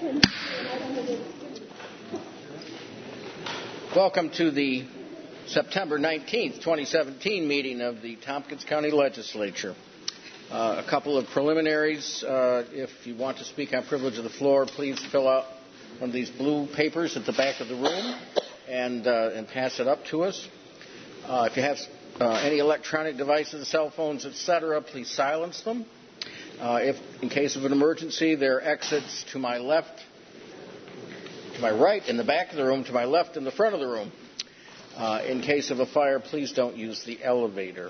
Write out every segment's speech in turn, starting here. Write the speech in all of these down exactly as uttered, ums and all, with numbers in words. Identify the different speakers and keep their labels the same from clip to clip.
Speaker 1: Welcome to the September nineteenth, twenty seventeen meeting of the Tompkins County Legislature. Uh, a couple of preliminaries. Uh, if you want to speak on privilege of the floor, please fill out one of these blue papers at the back of the room and, uh, and pass it up to us. Uh, if you have uh, any electronic devices, cell phones, et cetera, please silence them. Uh, if, in case of an emergency, there are exits to my left, to my right in the back of the room, to my left in the front of the room. Uh, in case of a fire, please don't use the elevator.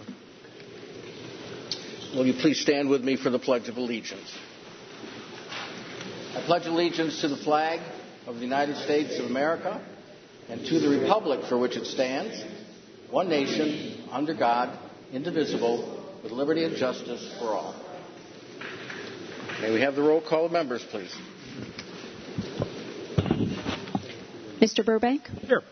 Speaker 1: Will you please stand with me for the Pledge of Allegiance? I pledge allegiance to the flag of the United States of America and to the republic for which it stands, one nation, under God, indivisible, with liberty and justice for all. May we have the roll call of members, please?
Speaker 2: Mister Burbank?
Speaker 1: Here.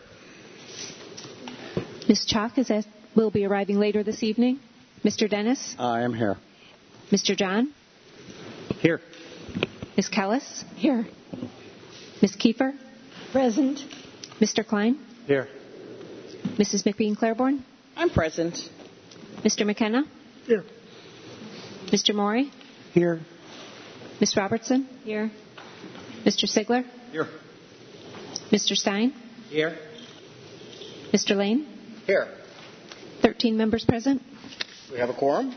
Speaker 2: Miz Chalk is at, will be arriving later this evening. Mister Dennis?
Speaker 3: I am here.
Speaker 2: Mister John?
Speaker 3: Here.
Speaker 2: Miz Kellis?
Speaker 4: Here.
Speaker 2: Miz Kiefer?
Speaker 4: Present.
Speaker 2: Mister Klein?
Speaker 3: Here.
Speaker 2: Missus McBean Claiborne?
Speaker 4: I'm present.
Speaker 2: Mister McKenna?
Speaker 3: Here.
Speaker 2: Mister Morey?
Speaker 3: Here.
Speaker 2: Miz Robertson?
Speaker 4: Here.
Speaker 2: Mister Sigler?
Speaker 3: Here.
Speaker 2: Mister Stein?
Speaker 3: Here.
Speaker 2: Mister Lane?
Speaker 1: Here.
Speaker 2: Thirteen members present.
Speaker 1: We have a quorum.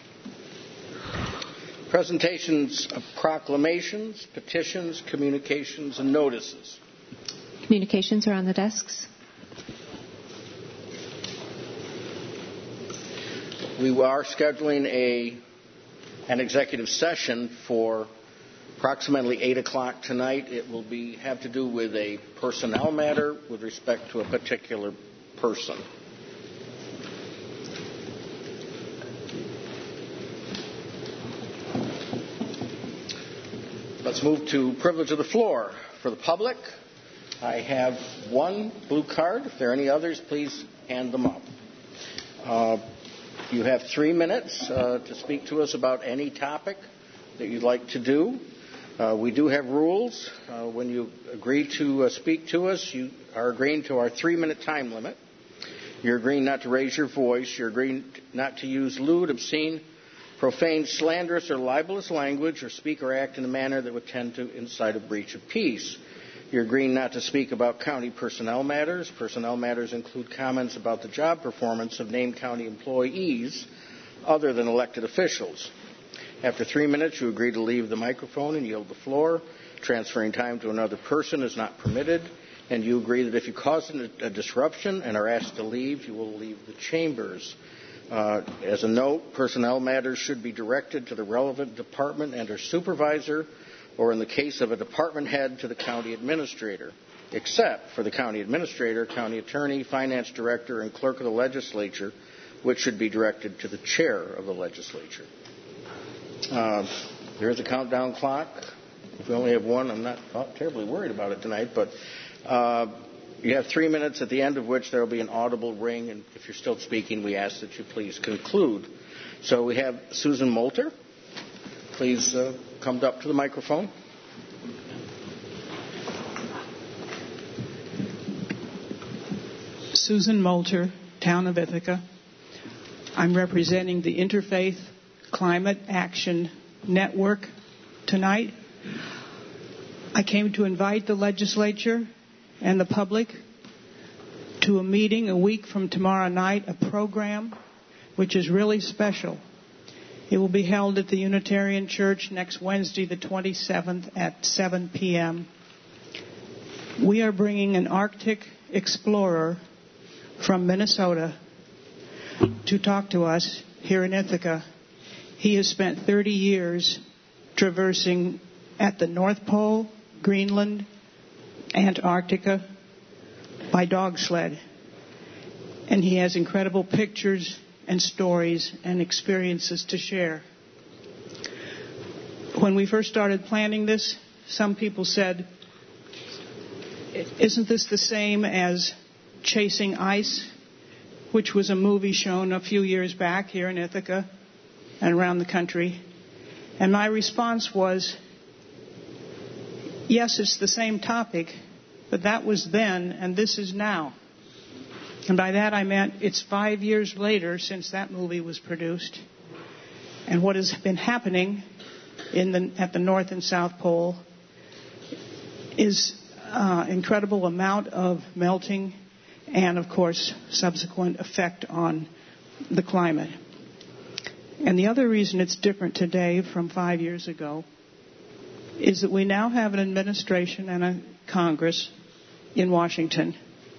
Speaker 1: Presentations of proclamations, petitions, communications, and notices.
Speaker 2: Communications are on the desks.
Speaker 1: We are scheduling a an executive session for approximately eight o'clock tonight. It will be have to do with a personnel matter with respect to a particular person. Let's move to privilege of the floor. For the public, I have one blue card. If there are any others, please hand them up. Uh, you have three minutes uh, to speak to us about any topic that you'd like to do. Uh, we do have rules. Uh, when you agree to uh, speak to us, you are agreeing to our three-minute time limit. You're agreeing not to raise your voice. You're agreeing not to use lewd, obscene, profane, slanderous, or libelous language, or speak or act in a manner that would tend to incite a breach of peace. You're agreeing not to speak about county personnel matters. Personnel matters include comments about the job performance of named county employees other than elected officials. After three minutes, you agree to leave the microphone and yield the floor. Transferring time to another person is not permitted. And you agree that if you cause a disruption and are asked to leave, you will leave the chambers. Uh, as a note, personnel matters should be directed to the relevant department and or supervisor, or in the case of a department head, to the county administrator, except for the county administrator, county attorney, finance director, and clerk of the legislature, which should be directed to the chair of the legislature. Uh, there is a countdown clock. If we only have one, I'm not, not terribly worried about it tonight, but uh, you have three minutes, at the end of which there will be an audible ring, and if you're still speaking, we ask that you please conclude. So we have Susan Moulter. Please uh, come up to the microphone.
Speaker 5: Susan Moulter, Town of Ithaca. I'm representing the Interfaith Climate Action Network tonight. I came to invite the legislature and the public to a meeting a week from tomorrow night, a program which is really special. It will be held at the Unitarian Church next Wednesday, the twenty-seventh at seven p.m. We are bringing an Arctic explorer from Minnesota to talk to us here in Ithaca. He has spent thirty years traversing at the North Pole, Greenland, Antarctica by dog sled. And he has incredible pictures and stories and experiences to share. When we first started planning this, some people said, isn't this the same as Chasing Ice, which was a movie shown a few years back here in Ithaca and around the country? And my response was, yes, it's the same topic, but that was then and this is now. And by that I meant it's five years later since that movie was produced. And what has been happening in the, at the North and South Pole is uh, incredible amount of melting and, of course, subsequent effect on the climate. And the other reason it's different today from five years ago is that we now have an administration and a Congress in Washington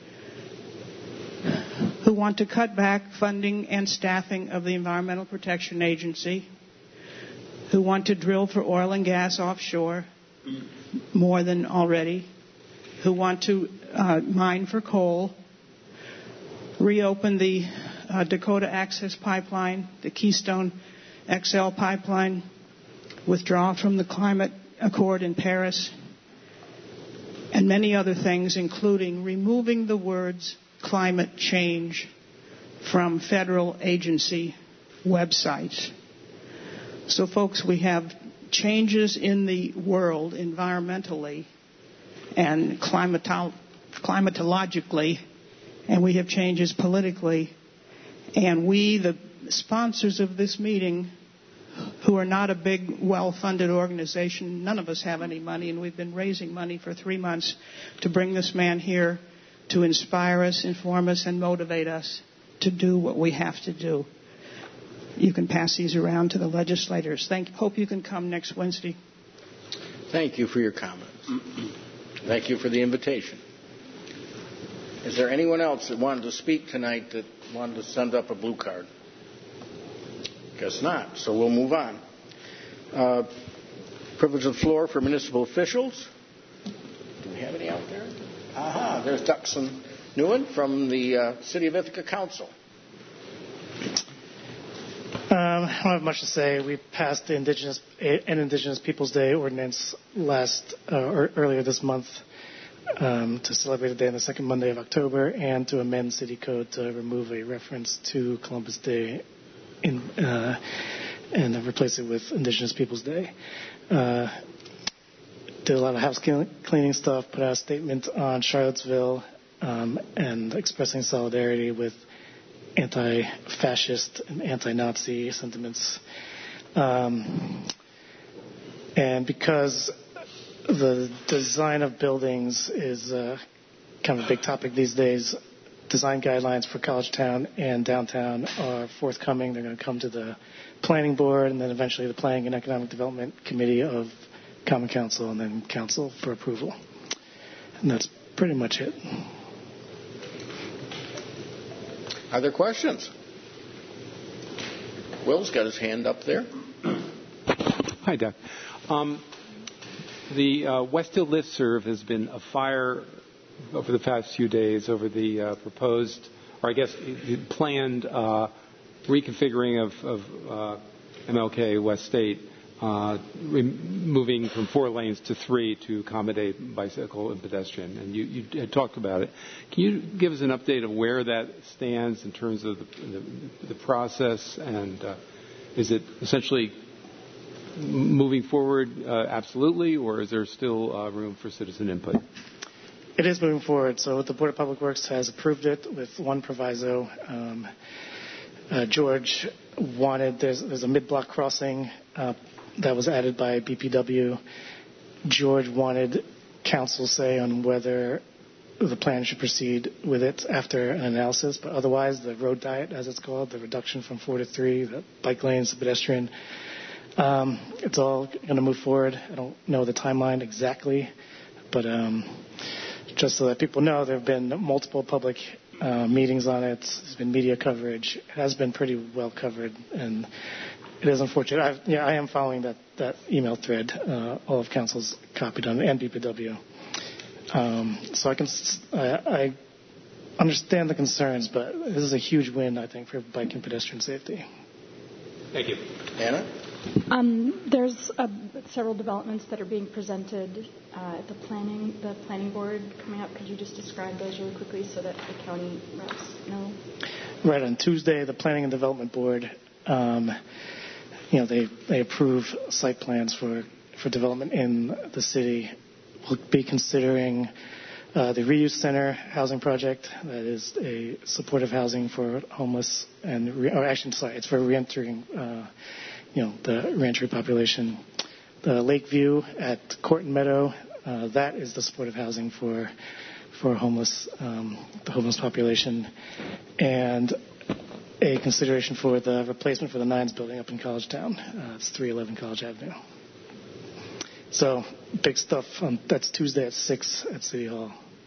Speaker 5: who want to cut back funding and staffing of the Environmental Protection Agency, who want to drill for oil and gas offshore more than already, who want to uh, mine for coal, reopen the uh, Dakota Access Pipeline, the Keystone X L pipeline, withdraw from the climate accord in Paris, and many other things, including removing the words climate change from federal agency websites. So, folks, we have changes in the world environmentally and climato- climatologically, and we have changes politically. And we, the sponsors of this meeting, who are not a big, well-funded organization, none of us have any money, and we've been raising money for three months to bring this man here to inspire us, inform us, and motivate us to do what we have to do. You can pass these around to the legislators. Thank, hope you can come next Wednesday.
Speaker 1: Thank you for your comments. Thank you for the invitation. Is there anyone else that wanted to speak tonight that wanted to send up a blue card? Guess not, so we'll move on. Uh, privilege of the floor for municipal officials. Do we have any out there? Aha, there's Duxon Newen from the uh, City of Ithaca Council.
Speaker 3: Um, I don't have much to say. We passed the Indigenous and Indigenous Peoples Day ordinance last uh, or earlier this month um, to celebrate the day on the second Monday of October and to amend City Code to remove a reference to Columbus Day in, uh, and replace it with Indigenous Peoples Day. Uh, did a lot of house cleaning stuff, put out a statement on Charlottesville um, and expressing solidarity with anti-fascist and anti-Nazi sentiments. Um, and because the design of buildings is uh, kind of a big topic these days, design guidelines for College Town and downtown are forthcoming. They're going to come to the Planning Board and then eventually the Planning and Economic Development Committee of Common Council and then Council for approval. And that's pretty much it.
Speaker 1: Are there questions? Will's got his hand up there.
Speaker 6: Hi, Doc. Um, the uh, West Hill Listserv has been afire over the past few days over the uh, proposed, or I guess planned, uh, reconfiguring of, of uh, M L K West State, uh, re- moving from four lanes to three to accommodate bicycle and pedestrian. And you, you had talked about it. Can you give us an update of where that stands in terms of the, the, the process? And uh, is it essentially moving forward uh, absolutely, or is there still uh, room for citizen input?
Speaker 3: It is moving forward. So the Board of Public Works has approved it with one proviso. Um, uh, George wanted, there's, there's a mid-block crossing uh, that was added by B P W. George wanted council say on whether the plan should proceed with it after an analysis, but otherwise the road diet, as it's called, the reduction from four to three, the bike lanes, the pedestrian, um, it's all going to move forward. I don't know the timeline exactly, but um, just so that people know, there have been multiple public uh, meetings on it. There's been media coverage. It has been pretty well covered, and it is unfortunate. I've, yeah, I am following that, that email thread. Uh, all of council's copied on it, and B P W. Um, so I can I, I understand the concerns, but this is a huge win, I think, for bike and pedestrian safety.
Speaker 6: Thank you.
Speaker 1: Anna?
Speaker 7: Um, there's uh, several developments that are being presented uh, at the planning the planning board coming up. Could you just describe those really quickly so that the county reps know?
Speaker 3: Right, on Tuesday, the Planning and Development Board, um, you know, they they approve site plans for, for development in the city we'll be considering uh, the Reuse Center housing project. That is a supportive housing for homeless and, re- or actually, sorry, it's for reentering, uh, you know, the reentry population. The Lakeview at Court and Meadow, uh, that is the supportive housing for for homeless, um, the homeless population, and a consideration for the replacement for the Nines building up in College Town. Uh, it's three eleven College Avenue. So big stuff. Um, that's Tuesday at six at City Hall.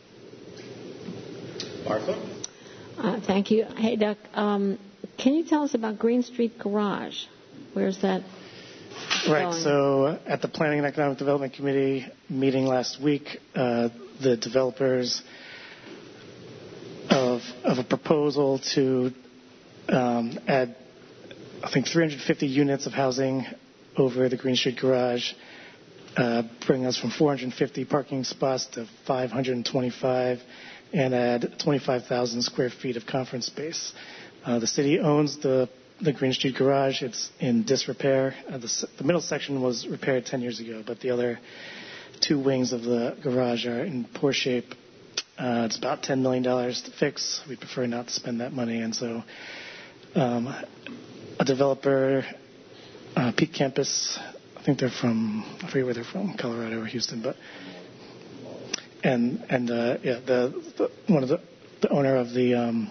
Speaker 1: Martha?
Speaker 4: Uh, thank you. Hey, Doc, um, can you tell us about Green Street Garage? Where's that
Speaker 3: Right.
Speaker 4: going?
Speaker 3: So at the Planning and Economic Development Committee meeting last week, uh, the developers of, of a proposal to um, add, I think, three hundred fifty units of housing over the Green Street Garage, uh, bring us from four hundred fifty parking spots to five hundred twenty-five, and add twenty-five thousand square feet of conference space. Uh, the city owns the the Green Street Garage. It's in disrepair. Uh, the, the middle section was repaired ten years ago, but the other two wings of the garage are in poor shape. Uh, it's about ten million dollars to fix. We prefer not to spend that money, and so um, a developer, uh, Peak Campus, I think they're from, I forget where they're from, Colorado or Houston, but and and uh, yeah, the, the one of the the owner of the um,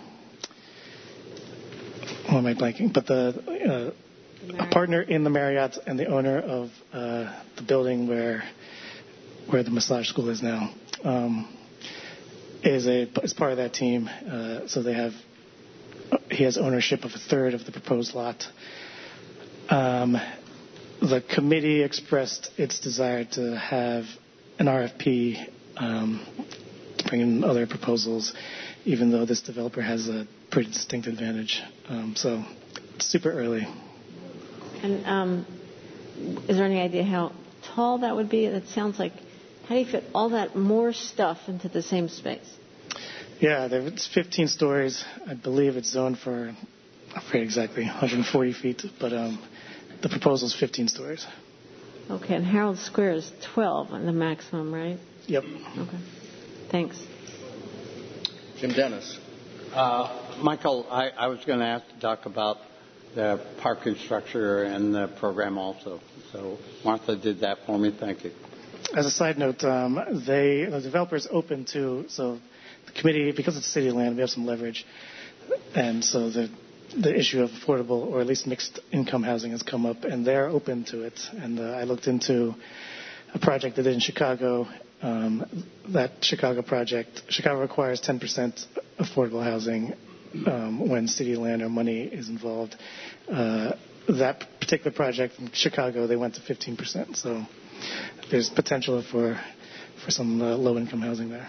Speaker 3: Why am I blanking? But the uh, a partner in the Marriott and the owner of uh, the building where where the massage school is now um, is a is part of that team. Uh, so they have he has ownership of a third of the proposed lot. Um, the committee expressed its desire to have an R F P um, to bring in other proposals, even though this developer has a pretty distinct advantage. Um, so it's super early.
Speaker 4: And um, is there any idea how tall that would be? It sounds like, how do you fit all that more stuff into the same space?
Speaker 3: Yeah, there, it's fifteen stories. I believe it's zoned for, I forget exactly, one hundred forty feet, but um, the proposal is fifteen stories.
Speaker 4: Okay, and Harold Square is twelve on the maximum, right?
Speaker 3: Yep.
Speaker 4: Okay. Thanks.
Speaker 1: Jim Dennis.
Speaker 8: Uh, Michael, I, I was going to ask Doc about the parking structure and the program also. So Martha did that for me. Thank you.
Speaker 3: As a side note, um, they the developer's open to, so the committee, because it's city land, we have some leverage, and so the the issue of affordable or at least mixed income housing has come up, and they're open to it. And uh, I looked into a project they did in Chicago. Um, that Chicago project, Chicago requires ten percent affordable housing um, when city land or money is involved. Uh, that particular project from Chicago, they went to fifteen percent. So there's potential for for some uh, low-income housing there.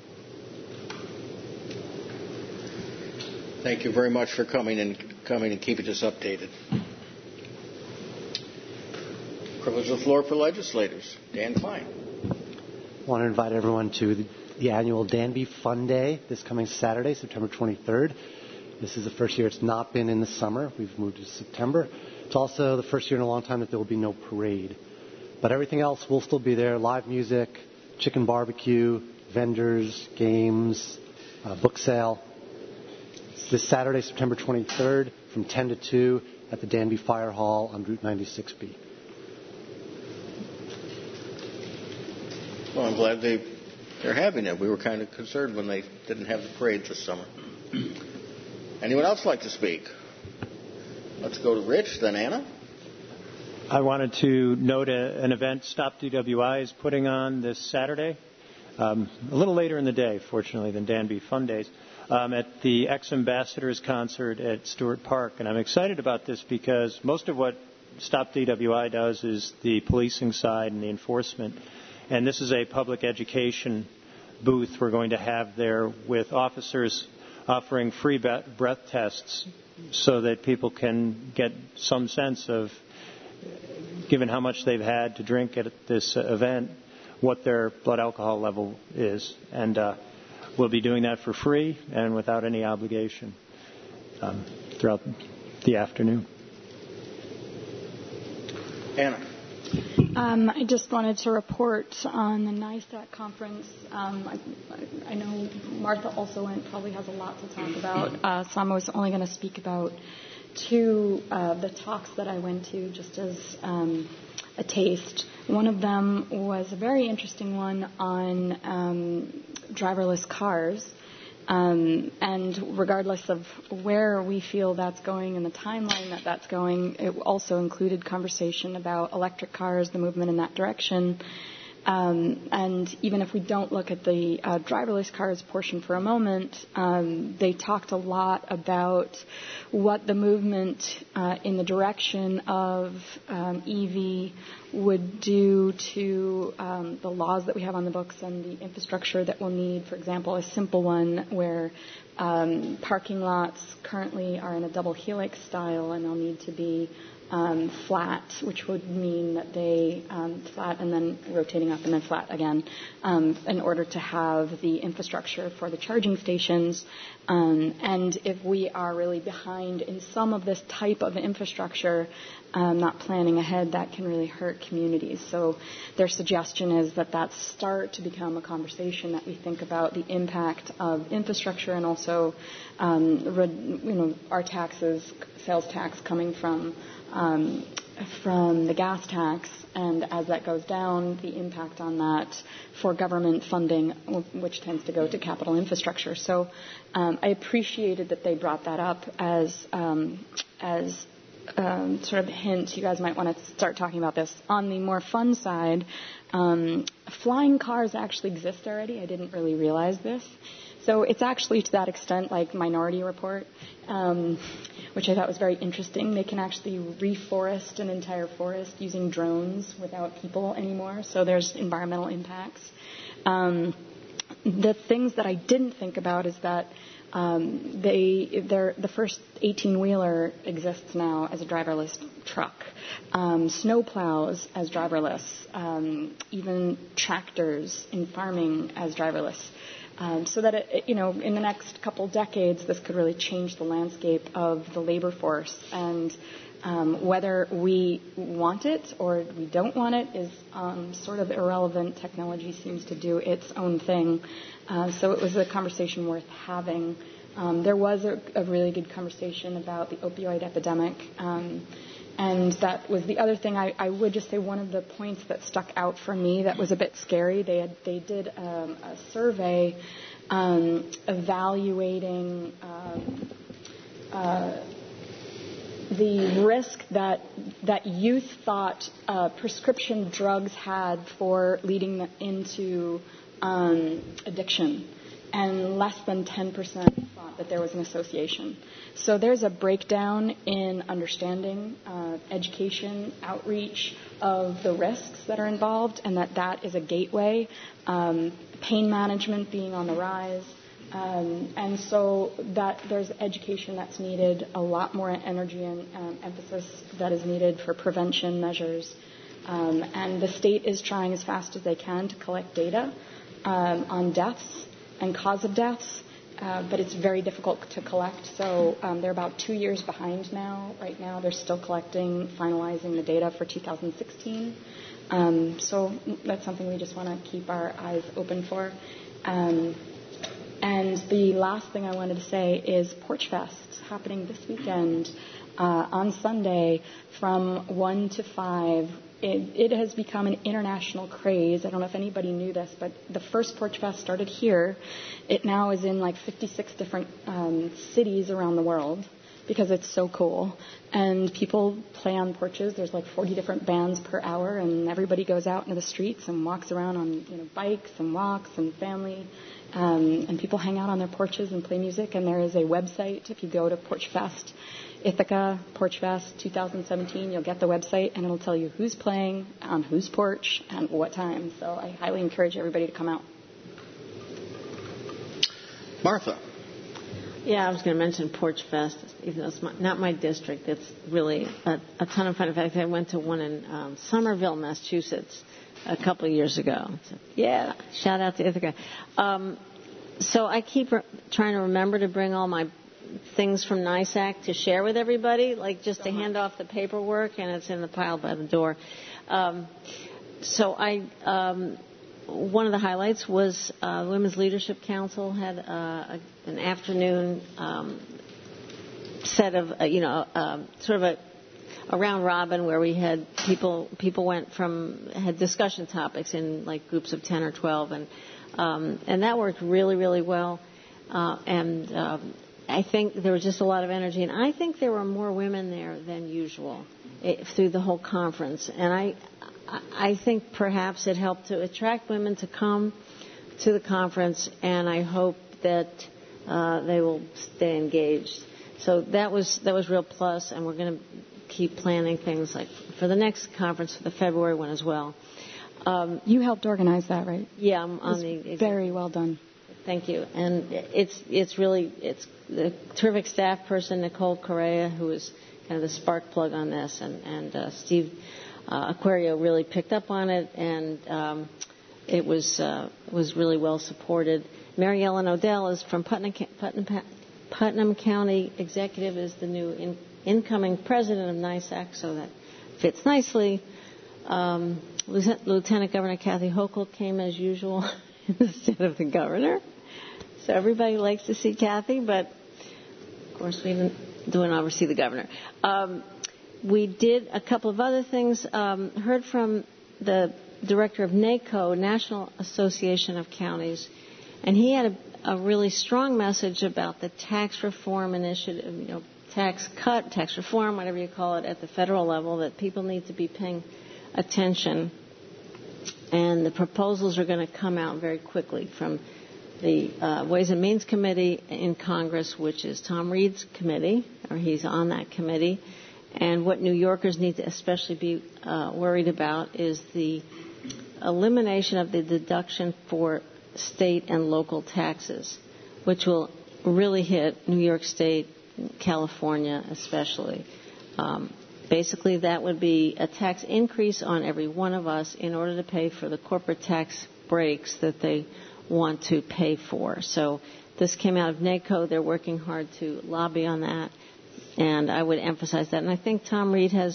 Speaker 1: Thank you very much for coming and coming and keeping us updated. Privilege of the floor for legislators. Dan Klein.
Speaker 9: I want to invite everyone to the, the annual Danby Fun Day this coming Saturday, September twenty-third. This is the first year it's not been in the summer. We've moved to September. It's also the first year in a long time that there will be no parade. But everything else will still be there. Live music, chicken barbecue, vendors, games, uh, book sale. It's this Saturday, September twenty-third from ten to two at the Danby Fire Hall on Route ninety-six B.
Speaker 1: Well, I'm glad they, they're having it. We were kind of concerned when they didn't have the parade this summer. Anyone else like to speak? Let's go to Rich, then Anna.
Speaker 10: I wanted to note a, an event Stop D W I is putting on this Saturday, um, a little later in the day, fortunately, than Danby Fun Days, um, at the Ex-Ambassadors concert at Stewart Park. And I'm excited about this because most of what Stop D W I does is the policing side and the enforcement. And this is a public education booth we're going to have there with officers offering free breath tests so that people can get some sense of, given how much they've had to drink at this event, what their blood alcohol level is. And uh, we'll be doing that for free and without any obligation um, throughout the afternoon.
Speaker 1: Anna.
Speaker 7: Um, I just wanted to report on the NISTAC conference. Um, I, I know Martha also went, probably has a lot to talk about, uh, so I was only going to speak about two of uh, the talks that I went to just as um, a taste. One of them was a very interesting one on um, driverless cars. Um, and regardless of where we feel that's going and the timeline that that's going, it also included conversation about electric cars, the movement in that direction. Um, and even if we don't look at the uh, driverless cars portion for a moment, um, they talked a lot about what the movement uh, in the direction of um, E V would do to um, the laws that we have on the books and the infrastructure that we'll need. For example, a simple one where um, parking lots currently are in a double helix style and they'll need to be Um, flat, which would mean that they um, flat and then rotating up and then flat again um, in order to have the infrastructure for the charging stations. Um, and if we are really behind in some of this type of infrastructure, um, not planning ahead, that can really hurt communities. So their suggestion is that that start to become a conversation that we think about the impact of infrastructure and also um, you know, our taxes, sales tax coming from Um, from the gas tax, and as that goes down, the impact on that for government funding, which tends to go to capital infrastructure. So um, I appreciated that they brought that up as um, as um, sort of a hint. You guys might want to start talking about this. On the more fun side, um, flying cars actually exist already. I didn't really realize this. So it's actually to that extent like Minority Report, um, which I thought was very interesting. They can actually reforest an entire forest using drones without people anymore. So there's environmental impacts. Um, the things that I didn't think about is that um, they, they're, the first eighteen-wheeler exists now as a driverless truck. Um, snow plows as driverless. Um, even tractors in farming as driverless. Um, so that, it, you know, in the next couple decades, this could really change the landscape of the labor force. And um, whether we want it or we don't want it is um, sort of irrelevant. Technology seems to do its own thing. Uh, so it was a conversation worth having. Um, there was a, a really good conversation about the opioid epidemic. Um, And that was the other thing. I, I would just say one of the points that stuck out for me that was a bit scary. They had, they did um, a survey um, evaluating um, uh, the risk that that youth thought uh, prescription drugs had for leading them into um, addiction, and less than ten percent thought that there was an association. So there's a breakdown in understanding, uh, education, outreach of the risks that are involved, and that that is a gateway. Um, pain management being on the rise. Um, and so that there's education that's needed, a lot more energy and um, emphasis that is needed for prevention measures. Um, and the state is trying as fast as they can to collect data um, on deaths and cause of deaths, uh, but it's very difficult to collect. So um, they're about two years behind now. Right now they're still collecting, finalizing the data for two thousand sixteen. Um, so that's something we just want to keep our eyes open for. Um, And the last thing I wanted to say is Porch Fest happening this weekend uh, on Sunday from one to five. It, it has become an international craze. I don't know if anybody knew this, but the first Porch Fest started here. It now is in like fifty-six different um, cities around the world because it's so cool. And people play on porches. There's like forty different bands per hour, and everybody goes out into the streets and walks around on you know bikes and walks and family. Um, and people hang out on their porches and play music. And there is a website. If you go to Porch Fest, Ithaca Porch Fest twenty seventeen, you'll get the website, and it'll tell you who's playing, on whose porch, and what time. So I highly encourage everybody to come out.
Speaker 1: Martha.
Speaker 4: Yeah, I was going to mention Porch Fest, even though it's my, not my district. It's really a, a ton of fun. In fact, I went to one in um, Somerville, Massachusetts, a couple of years ago. So, yeah, shout out to Ithaca. Um, so I keep re- trying to remember to bring all my things from NISAC to share with everybody, like just so to much. Hand off the paperwork, and it's in the pile by the door. Um, so I, um, one of the highlights was uh, Women's Leadership Council had uh, a, an afternoon um, set of, uh, you know, um, sort of a, a round robin where we had people, people went from, had discussion topics in like groups of ten or twelve, and um, and that worked really, really well. Uh, and um, I think there was just a lot of energy, and I think there were more women there than usual it, through the whole conference. And I, I think perhaps it helped to attract women to come to the conference, and I hope that uh, they will stay engaged. So that was that was real plus, and we're going to keep planning things like for the next conference, for the February one as well.
Speaker 7: Um, you helped organize that, right?
Speaker 4: Yeah, I'm on the.
Speaker 7: Very well done.
Speaker 4: Thank you. And it's it's really it's the terrific staff person Nicole Correa, who is kind of the spark plug on this, and and uh, Steve uh, Aquario really picked up on it, and um, it was uh, was really well supported. Mary Ellen Odell is from Putnam Putnam, Putnam County Executive, is the new in, incoming president of NISAC, so that fits nicely. Um, Lieutenant Governor Kathy Hochul came as usual instead of the governor. So everybody likes to see Kathy, but of course we didn't do an oversee the governor. Um, we did a couple of other things. Um, heard from the director of NACO, National Association of Counties, and he had a, a really strong message about the tax reform initiative, you know, tax cut, tax reform, whatever you call it, at the federal level, that people need to be paying attention. And the proposals are going to come out very quickly from the uh, Ways and Means Committee in Congress, which is Tom Reed's committee, or he's on that committee. And what New Yorkers need to especially be uh, worried about is the elimination of the deduction for state and local taxes, which will really hit New York State, California especially. Um, Basically, that would be a tax increase on every one of us in order to pay for the corporate tax breaks that they want to pay for. So this came out of NACO. They're working hard to lobby on that, and I would emphasize that. And I think Tom Reed has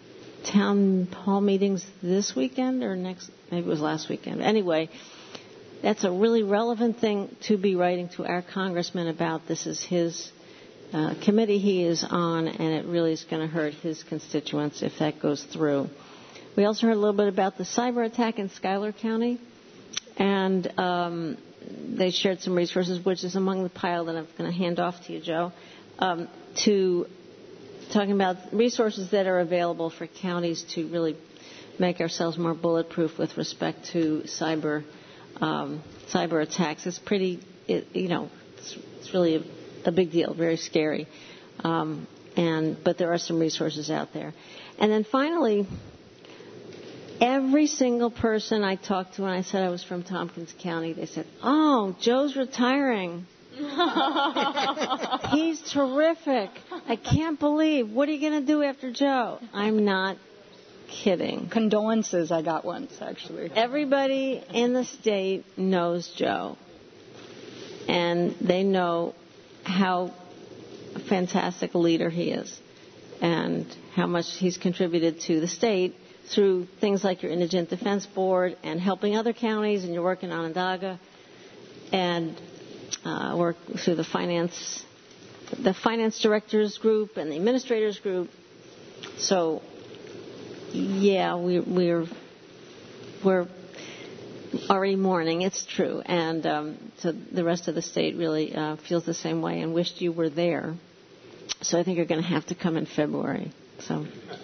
Speaker 4: town hall meetings this weekend or next, maybe it was last weekend. Anyway, that's a really relevant thing to be writing to our congressman about. This is his Uh, committee he is on, and it really is going to hurt his constituents if that goes through. We also heard a little bit about the cyber attack in Schuyler County, and um, they shared some resources, which is among the pile that I'm going to hand off to you, Joe, um, to talking about resources that are available for counties to really make ourselves more bulletproof with respect to cyber um, cyber attacks. It's pretty, it, you know, it's, it's really a a big deal, very scary. Um, and but there are some resources out there. And then finally, every single person I talked to when I said I was from Tompkins County, they said, "Oh, Joe's retiring. He's terrific. I can't believe. What are you going to do after Joe?" I'm not kidding.
Speaker 7: Condolences, I got once, actually.
Speaker 4: Everybody in the state knows Joe. And they know how fantastic a leader he is and how much he's contributed to the state through things like your Indigent Defense Board and helping other counties, and your work in Onondaga, and uh, work through the finance the finance directors group and the administrators group. So, yeah, we, we're we're already mourning. It's true, and um, so the rest of the state really uh, feels the same way and wished you were there. So I think you're going to have to come in February. So,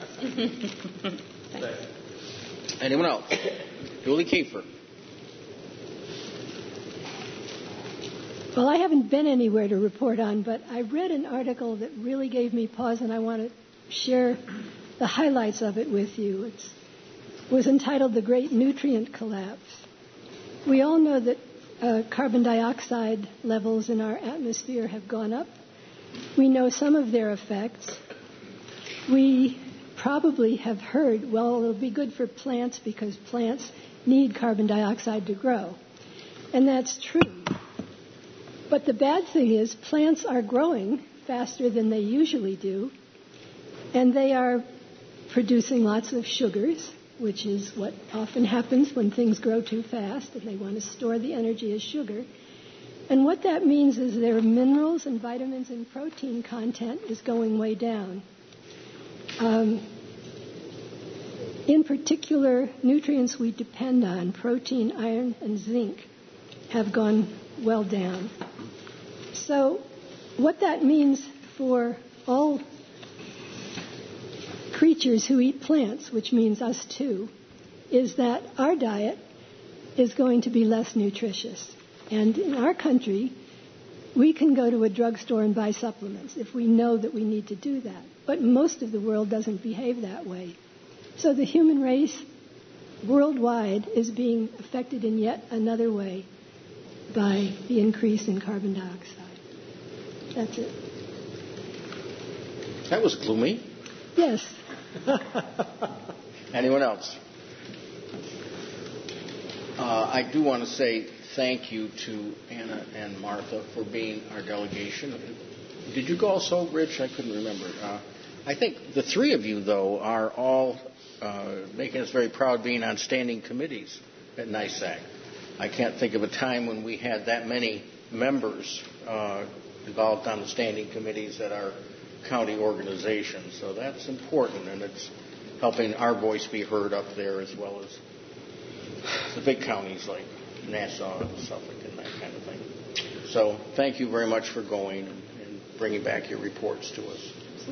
Speaker 1: anyone else? Julie Kiefer.
Speaker 11: Well, I haven't been anywhere to report on, but I read an article that really gave me pause, and I want to share the highlights of it with you. It's, it was entitled "The Great Nutrient Collapse." We all know that uh, carbon dioxide levels in our atmosphere have gone up. We know some of their effects. We probably have heard, well, it'll be good for plants because plants need carbon dioxide to grow. And that's true. But the bad thing is plants are growing faster than they usually do, and they are producing lots of sugars, which is what often happens when things grow too fast, and they want to store the energy as sugar. And what that means is their minerals and vitamins and protein content is going way down. Um, in particular, nutrients we depend on, protein, iron, and zinc, have gone well down. So what that means for all creatures who eat plants, which means us too, is that our diet is going to be less nutritious. And in our country, we can go to a drugstore and buy supplements if we know that we need to do that. But most of the world doesn't behave that way. So the human race worldwide is being affected in yet another way by the increase in carbon dioxide. That's it.
Speaker 1: That was gloomy.
Speaker 11: Yes.
Speaker 1: Anyone else? Uh, I do want to say thank you to Anna and Martha for being our delegation. Did you go also, Rich? I couldn't remember. Uh, I think the three of you, though, are all uh, making us very proud being on standing committees at NYSAC. I can't think of a time when we had that many members uh, involved on the standing committees at our county organization. So that's important, and it's helping our voice be heard up there as well as the big counties like Nassau and Suffolk and that kind of thing. So thank you very much for going and, and bringing back your reports to us.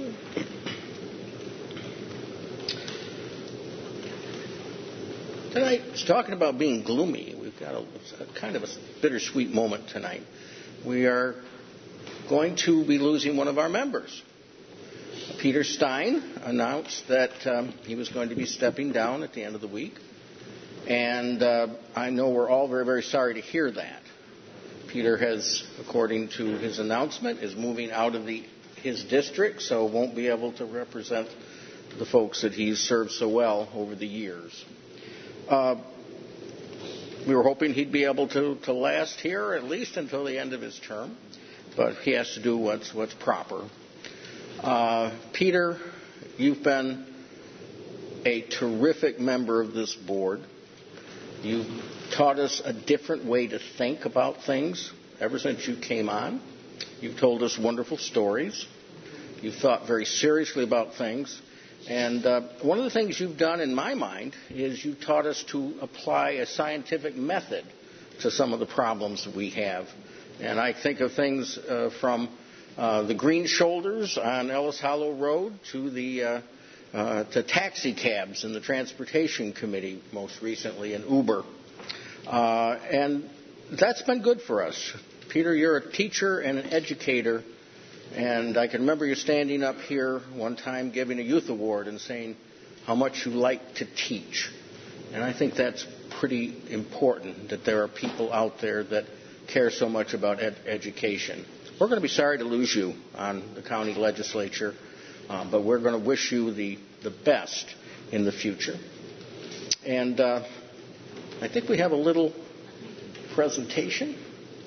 Speaker 1: Tonight, talking about being gloomy, we've got a, a kind of a bittersweet moment tonight. We are going to be losing one of our members. Peter Stein announced that um, he was going to be stepping down at the end of the week. And uh, I know we're all very, very sorry to hear that. Peter has, according to his announcement, is moving out of the his district, so won't be able to represent the folks that he's served so well over the years. Uh, we were hoping he'd be able to, to last here at least until the end of his term, but he has to do what's what's proper. Uh, Peter, you've been a terrific member of this board. You've taught us a different way to think about things ever since you came on. You've told us wonderful stories. You've thought very seriously about things. And uh, one of the things you've done, in my mind, is you taught us to apply a scientific method to some of the problems that we have. And I think of things uh, from uh, the green shoulders on Ellis Hollow Road to the uh, uh, to taxi cabs in the Transportation Committee, most recently, and Uber. Uh, and that's been good for us. Peter, you're a teacher and an educator. And I can remember you standing up here one time giving a youth award and saying how much you like to teach. And I think that's pretty important, that there are people out there that care so much about ed- education. We're going to be sorry to lose you on the county legislature, uh, but we're going to wish you the, the best in the future. And uh, I think we have a little presentation.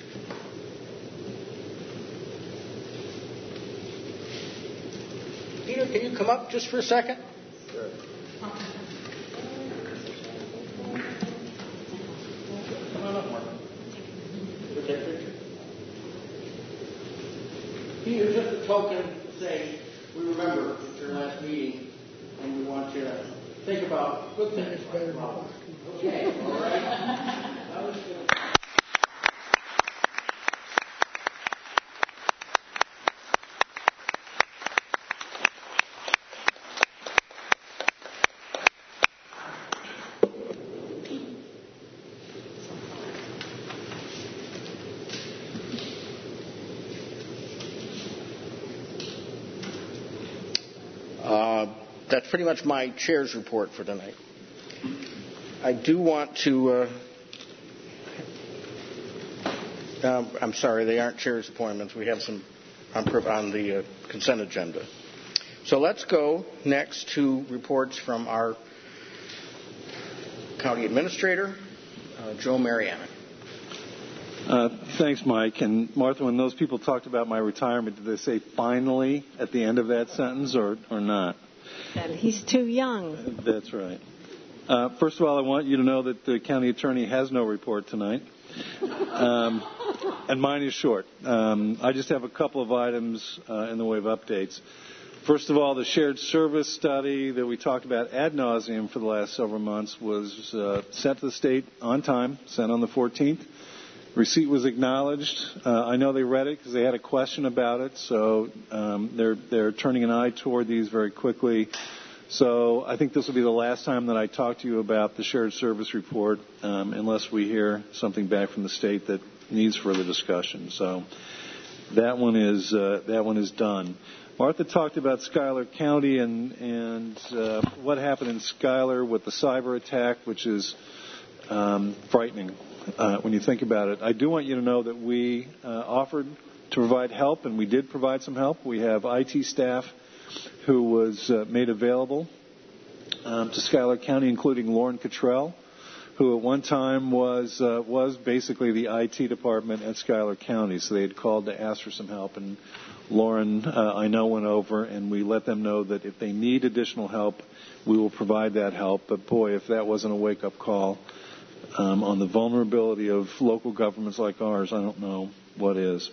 Speaker 1: Peter, can you come up just for a second? Sure. Come on up, Mark. With that picture. Peter, just a token to say we remember your last meeting and we want you to think about good things. Okay, all right. That was good. That's pretty much my chair's report for tonight. I do want to, uh, um, I'm sorry, they aren't chair's appointments. We have some on, on the uh, consent agenda. So let's go next to reports from our county administrator, uh, Joe Mariani.
Speaker 12: Uh, thanks, Mike. And Martha, when those people talked about my retirement, did they say finally at the end of that sentence or, or not?
Speaker 4: That he's too young.
Speaker 12: That's right. Uh, first of all, I want you to know that the county attorney has no report tonight. Um, and mine is short. Um, I just have a couple of items uh, in the way of updates. First of all, the shared service study that we talked about ad nauseum for the last several months was uh, sent to the state on time, sent on the fourteenth. Receipt was acknowledged. Uh, I know they read it because they had a question about it, so um, they're they're turning an eye toward these very quickly. So I think this will be the last time that I talk to you about the shared service report, um, unless we hear something back from the state that needs further discussion. So that one is uh, that one is done. Martha talked about Schuyler County and and uh, what happened in Schuyler with the cyber attack, which is um, frightening uh, when you think about it. I do want you to know that we uh, offered to provide help, and we did provide some help. We have I T staff who was uh, made available um, to Schuyler County, including Lauren Cottrell, who at one time was uh, was basically the I T department at Schuyler County. So they had called to ask for some help, and Lauren, uh, I know, went over, and we let them know that if they need additional help, we will provide that help. But boy, if that wasn't a wake-up call um, on the vulnerability of local governments like ours, I don't know what is.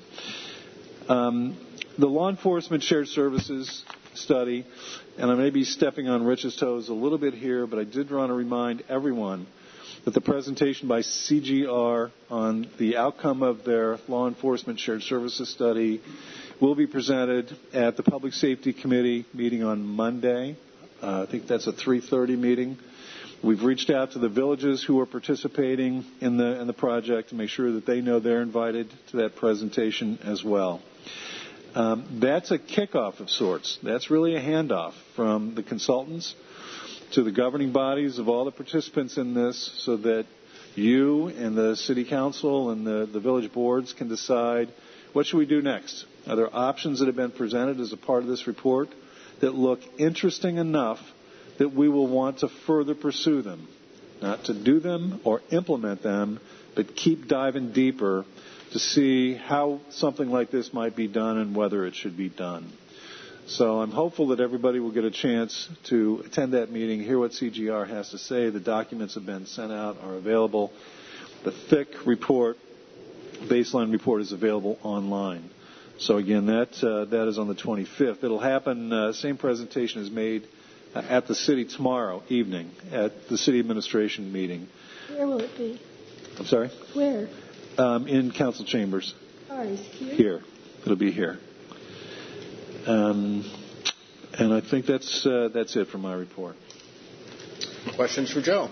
Speaker 12: Um, the law enforcement shared services study, and I may be stepping on Rich's toes a little bit here, but I did want to remind everyone that the presentation by C G R on the outcome of their law enforcement shared services study will be presented at the Public Safety Committee meeting on Monday. Uh, I think that's a three thirty meeting. We've reached out to the villages who are participating in the in the project to make sure that they know they're invited to that presentation as well. Um, that's a kickoff of sorts. That's really a handoff from the consultants to the governing bodies of all the participants in this so that you and the city council and the, the village boards can decide what should we do next. Are there options that have been presented as a part of this report that look interesting enough that we will want to further pursue them? Not to do them or implement them, but keep diving deeper to see how something like this might be done and whether it should be done. So I'm hopeful that everybody will get a chance to attend that meeting, hear what C G R has to say. The documents have been sent out, are available. The thick report, baseline report, is available online. So again, that uh, that is on the twenty-fifth. It'll happen, uh, same presentation is made uh, at the city tomorrow evening at the city administration meeting.
Speaker 11: Where will it be?
Speaker 12: I'm sorry?
Speaker 11: Where?
Speaker 12: Um, in council chambers.
Speaker 11: Ours, here?
Speaker 12: Here. It'll be here. Um, and I think that's uh, that's it for my report.
Speaker 1: Questions for Joe?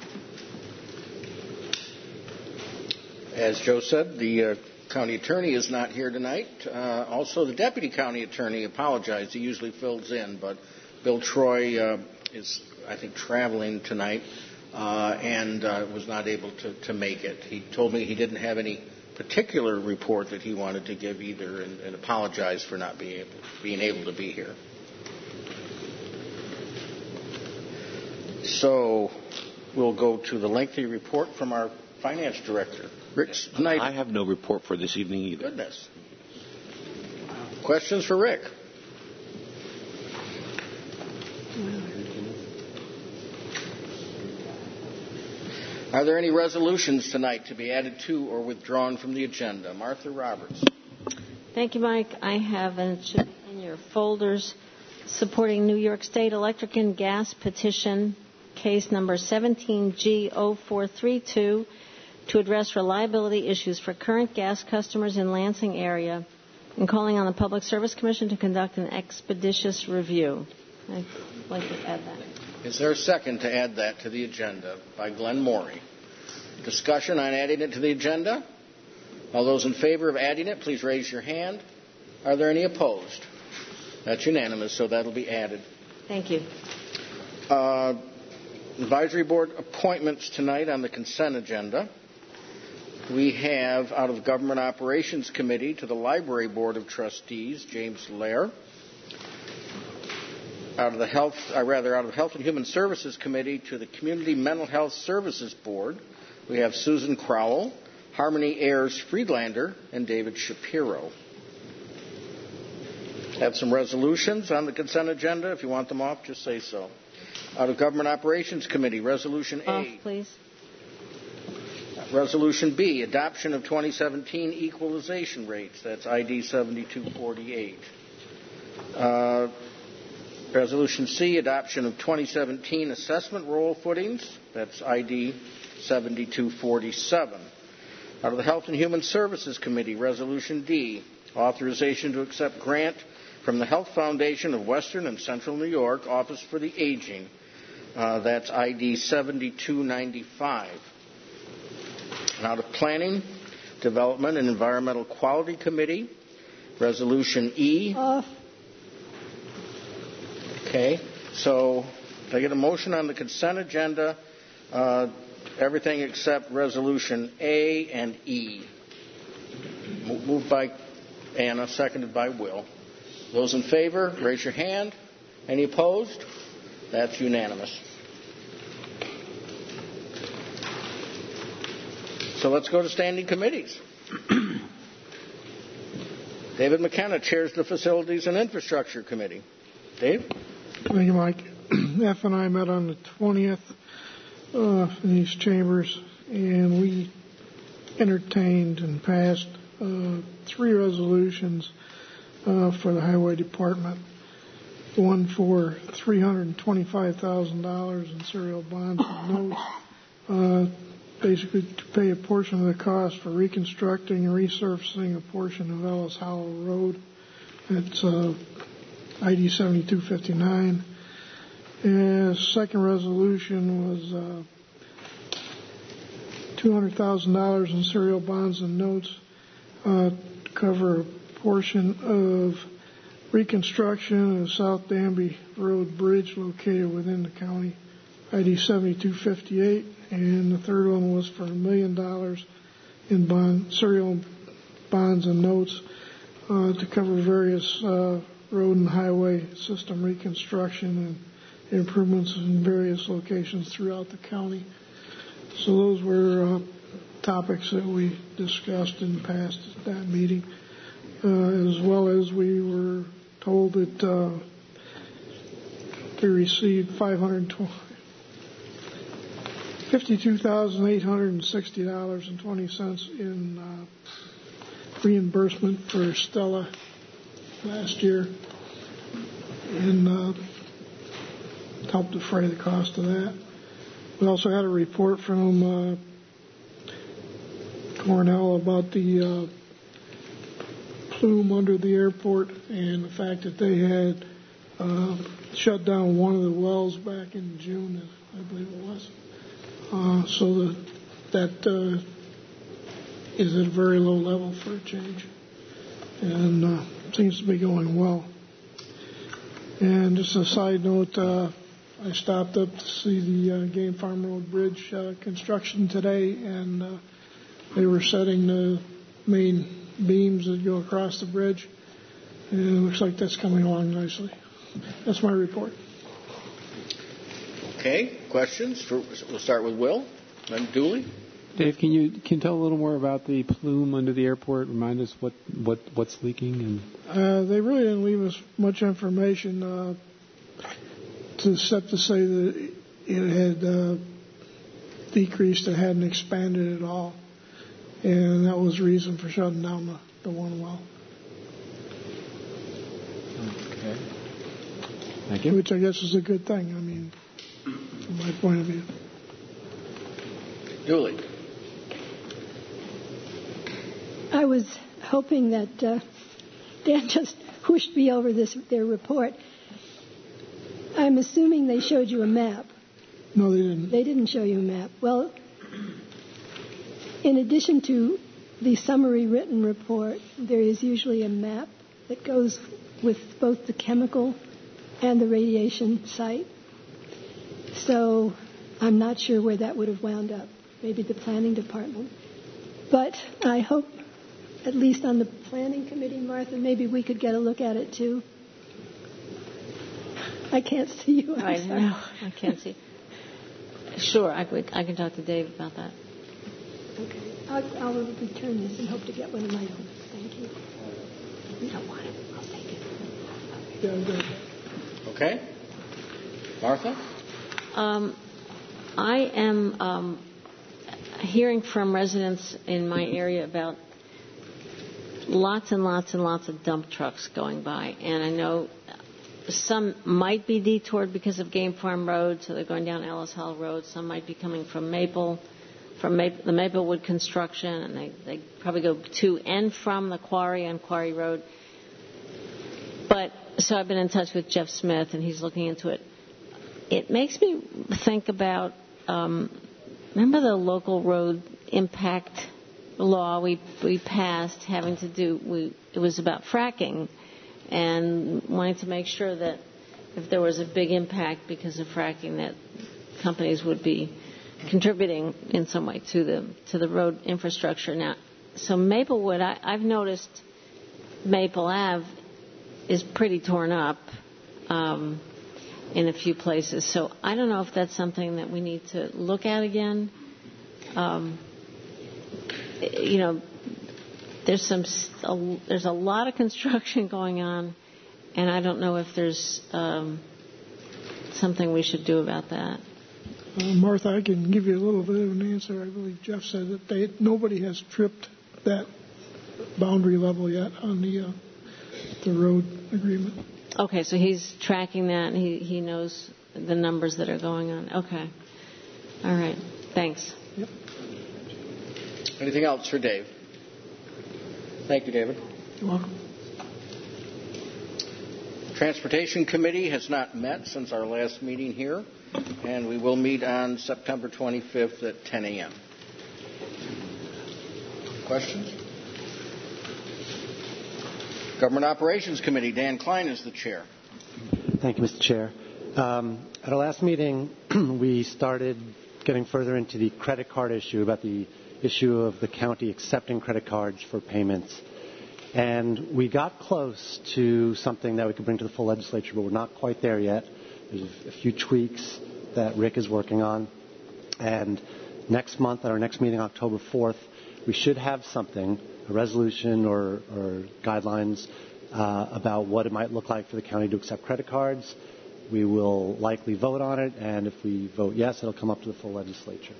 Speaker 1: As Joe said, the uh, county attorney is not here tonight. Uh, also, the deputy county attorney apologized. He usually fills in, but Bill Troy uh, is, I think, traveling tonight uh, and uh, was not able to, to make it. He told me he didn't have any particular report that he wanted to give either, and, and apologized for not being able, being able to be here. So we'll go to the lengthy report from our finance director. Rick Snyder.
Speaker 13: I have no report for this evening either.
Speaker 1: Goodness. Questions for Rick? Are there any resolutions tonight to be added to or withdrawn from the agenda? Martha Roberts.
Speaker 4: Thank you, Mike. I have in your folders supporting New York State Electric and Gas petition, case number seventeen G zero four three two, to address reliability issues for current gas customers in Lansing area and calling on the Public Service Commission to conduct an expeditious review. I'd like to add that.
Speaker 1: Is there a second to add that to the agenda? By Glenn Morey. Discussion on adding it to the agenda? All those in favor of adding it, please raise your hand. Are there any opposed? That's unanimous, so that'll be added.
Speaker 4: Thank you.
Speaker 1: Uh, advisory board appointments tonight on the consent agenda. We have out of the Government Operations Committee to the Library Board of Trustees, James Lair. Out of the Health, or rather, out of the Health and Human Services Committee to the Community Mental Health Services Board, we have Susan Crowell. Harmony Ayers Friedlander, and David Shapiro. Have some resolutions on the consent agenda. If you want them off, just say so. Out of Government Operations Committee, Resolution A.
Speaker 4: Off, please.
Speaker 1: Resolution B, adoption of twenty seventeen equalization rates. That's I D seventy-two forty-eight. Uh, Resolution C, adoption of twenty seventeen assessment roll footings. That's I D seventy-two forty-seven. Out of the Health and Human Services Committee, Resolution D, authorization to accept grant from the Health Foundation of Western and Central New York, Office for the Aging. Uh, that's I D seventy-two ninety-five. And out of Planning, Development, and Environmental Quality Committee, Resolution E.
Speaker 11: Off.
Speaker 1: Okay. So, if I get a motion on the consent agenda, uh, everything except Resolution A and E. Moved by Anna, seconded by Will. Those in favor, raise your hand. Any opposed? That's unanimous. So let's go to standing committees. David McKenna chairs the Facilities and Infrastructure Committee. Dave?
Speaker 14: Thank you, Mike. F and I met on the twentieth uh, in these chambers, and we entertained and passed uh, three resolutions uh, for the Highway Department. One for three hundred twenty-five thousand dollars in serial bonds and notes, uh, basically to pay a portion of the cost for reconstructing and resurfacing a portion of Ellis Hollow Road. It's uh, I D seventy-two fifty-nine. And second resolution was uh, two hundred thousand dollars in serial bonds and notes uh, to cover a portion of reconstruction of South Danby Road Bridge located within the county, I D seventy-two fifty-eight. And the third one was for a million dollars in bond, serial bonds and notes uh, to cover various uh, road and highway system reconstruction and improvements in various locations throughout the county. So those were uh, topics that we discussed and passed at that meeting, uh, as well as we were told that uh, we received five hundred fifty-two thousand eight hundred sixty dollars and twenty cents in uh, reimbursement for Stella last year, and uh, helped defray the cost of that. We also had a report from uh, Cornell about the uh, plume under the airport and the fact that they had uh, shut down one of the wells back in June, I believe it was. Uh, so the, that uh, is at a very low level for a change, and uh, seems to be going well. And just a side note, uh, I stopped up to see the uh, Game Farm Road Bridge uh, construction today, and uh, they were setting the main beams that go across the bridge, and it looks like that's coming along nicely. That's my report.
Speaker 1: Okay, questions? For, we'll start with Will, then Dooley.
Speaker 6: Dave, can you can you tell a little more about the plume under the airport? Remind us what, what what's leaking and.
Speaker 14: Uh, they really didn't leave us much information, uh, to, except to say that it had uh, decreased. It hadn't expanded at all, and that was the reason for shutting down the, the one well.
Speaker 6: Okay. Thank you.
Speaker 14: Which I guess is a good thing. I mean, from my point of view.
Speaker 1: Julie.
Speaker 11: I was hoping that uh, Dan just whooshed me over this their report. I'm assuming they showed you a map.
Speaker 14: No, they didn't.
Speaker 11: They didn't show you a map. Well, in addition to the summary written report, there is usually a map that goes with both the chemical and the radiation site. So I'm not sure where that would have wound up. Maybe the planning department. But I hope, at least on the planning committee, Martha, maybe we could get a look at it too. I can't see you. I'm
Speaker 4: I
Speaker 11: sorry.
Speaker 4: know. I can't see. Sure, I, could, I can talk to Dave about that.
Speaker 11: Okay. I'll, I'll return this and hope to get one of my own. Thank you. You don't want it. I'll take it.
Speaker 14: Yeah, good.
Speaker 1: Okay. Martha?
Speaker 4: Um, I am um, hearing from residents in my area about lots and lots and lots of dump trucks going by. And I know some might be detoured because of Game Farm Road, so they're going down Ellis Hall Road. Some might be coming from Maple, from Maple, the Maplewood construction, and they, they probably go to and from the quarry on Quarry Road. But so I've been in touch with Jeff Smith, and he's looking into it. It makes me think about, um, remember the local road impact law we we passed having to do, we, it was about fracking and wanting to make sure that if there was a big impact because of fracking that companies would be contributing in some way to the to the road infrastructure. Now, so Maplewood, I, I've noticed Maple Ave is pretty torn up um, in a few places. So I don't know if that's something that we need to look at again. Um, you know, there's some a, there's a lot of construction going on, and I don't know if there's um, something we should do about that.
Speaker 14: Uh, Martha, I can give you a little bit of an answer. I believe Jeff said that they, nobody has tripped that boundary level yet on the uh, the road agreement.
Speaker 4: Okay, so he's tracking that, and he, he knows the numbers that are going on. Okay. All right. Thanks.
Speaker 14: Yep.
Speaker 1: Anything else for Dave? Thank you, David.
Speaker 14: You're welcome.
Speaker 1: Transportation Committee has not met since our last meeting here, and we will meet on September twenty-fifth at ten a.m. Questions? Government Operations Committee, Dan Klein is the chair.
Speaker 9: Thank you, Mister Chair. Um, at our last meeting, we started getting further into the credit card issue, about the issue of the county accepting credit cards for payments. And we got close to something that we could bring to the full legislature, but we're not quite there yet. There's a few tweaks that Rick is working on. And next month, at our next meeting, October fourth, we should have something, a resolution or, or guidelines uh, about what it might look like for the county to accept credit cards. We will likely vote on it, and if we vote yes, it'll come up to the full legislature.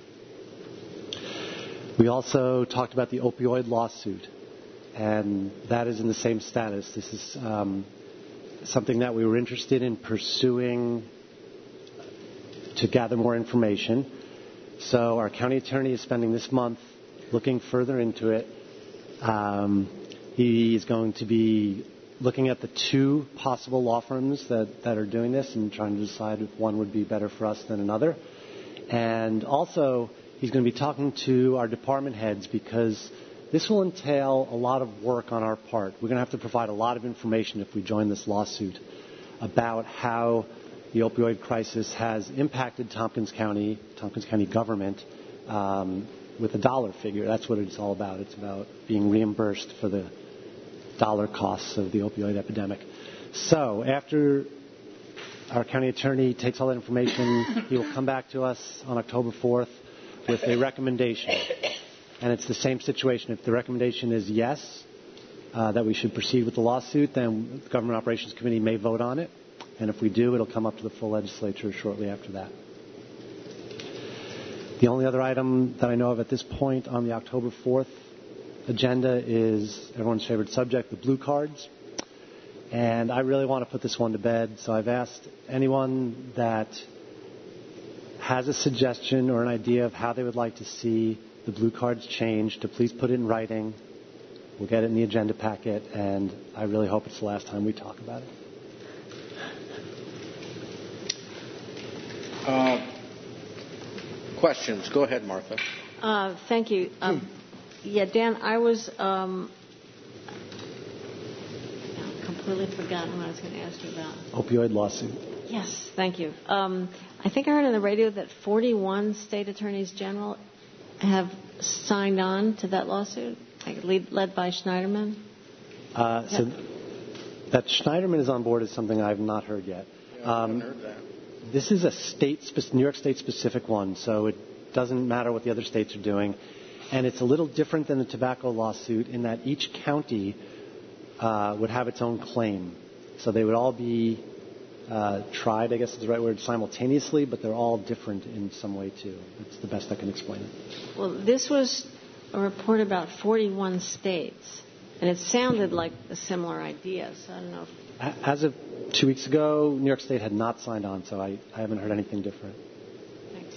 Speaker 9: We also talked about the opioid lawsuit, and that is in the same status. This is um, something that we were interested in pursuing to gather more information. So our county attorney is spending this month looking further into it. Um, he is going to be looking at the two possible law firms that, that are doing this and trying to decide if one would be better for us than another. And also, he's going to be talking to our department heads because this will entail a lot of work on our part. We're going to have to provide a lot of information if we join this lawsuit about how the opioid crisis has impacted Tompkins County, Tompkins County government, um, with a dollar figure. That's what it's all about. It's about being reimbursed for the dollar costs of the opioid epidemic. So after our county attorney takes all that information, he will come back to us on October fourth with a recommendation. And it's the same situation. If the recommendation is yes, uh, that we should proceed with the lawsuit, then the Government Operations Committee may vote on it. And if we do, it'll come up to the full legislature shortly after that. The only other item that I know of at this point on the October fourth agenda is everyone's favorite subject, the blue cards. And I really want to put this one to bed, so I've asked anyone that has a suggestion or an idea of how they would like to see the blue cards changed to please put it in writing. We'll get it in the agenda packet, and I really hope it's the last time we talk about it.
Speaker 1: Uh, questions? Go ahead, Martha.
Speaker 4: Uh, thank you. Um, yeah, Dan, I was um, I completely forgotten what I was going to ask you about.
Speaker 9: Opioid lawsuit.
Speaker 4: Yes, thank you. Um, I think I heard on the radio that forty-one state attorneys general have signed on to that lawsuit, like lead, led by Schneiderman.
Speaker 9: Uh, so
Speaker 4: yeah.
Speaker 9: That Schneiderman is on board is something I have not heard yet.
Speaker 1: Yeah, I
Speaker 9: um,
Speaker 1: haven't heard that.
Speaker 9: This is a state, New York State specific one, so it doesn't matter what the other states are doing. And it's a little different than the tobacco lawsuit in that each county uh, would have its own claim. So they would all be uh, tried, I guess is the right word, simultaneously, but they're all different in some way too. That's the best I can explain it.
Speaker 4: Well, this was a report about forty-one states, and it sounded like a similar idea, so I don't know if...
Speaker 9: As of two weeks ago, New York State had not signed on, so I, I haven't heard anything different.
Speaker 4: Thanks.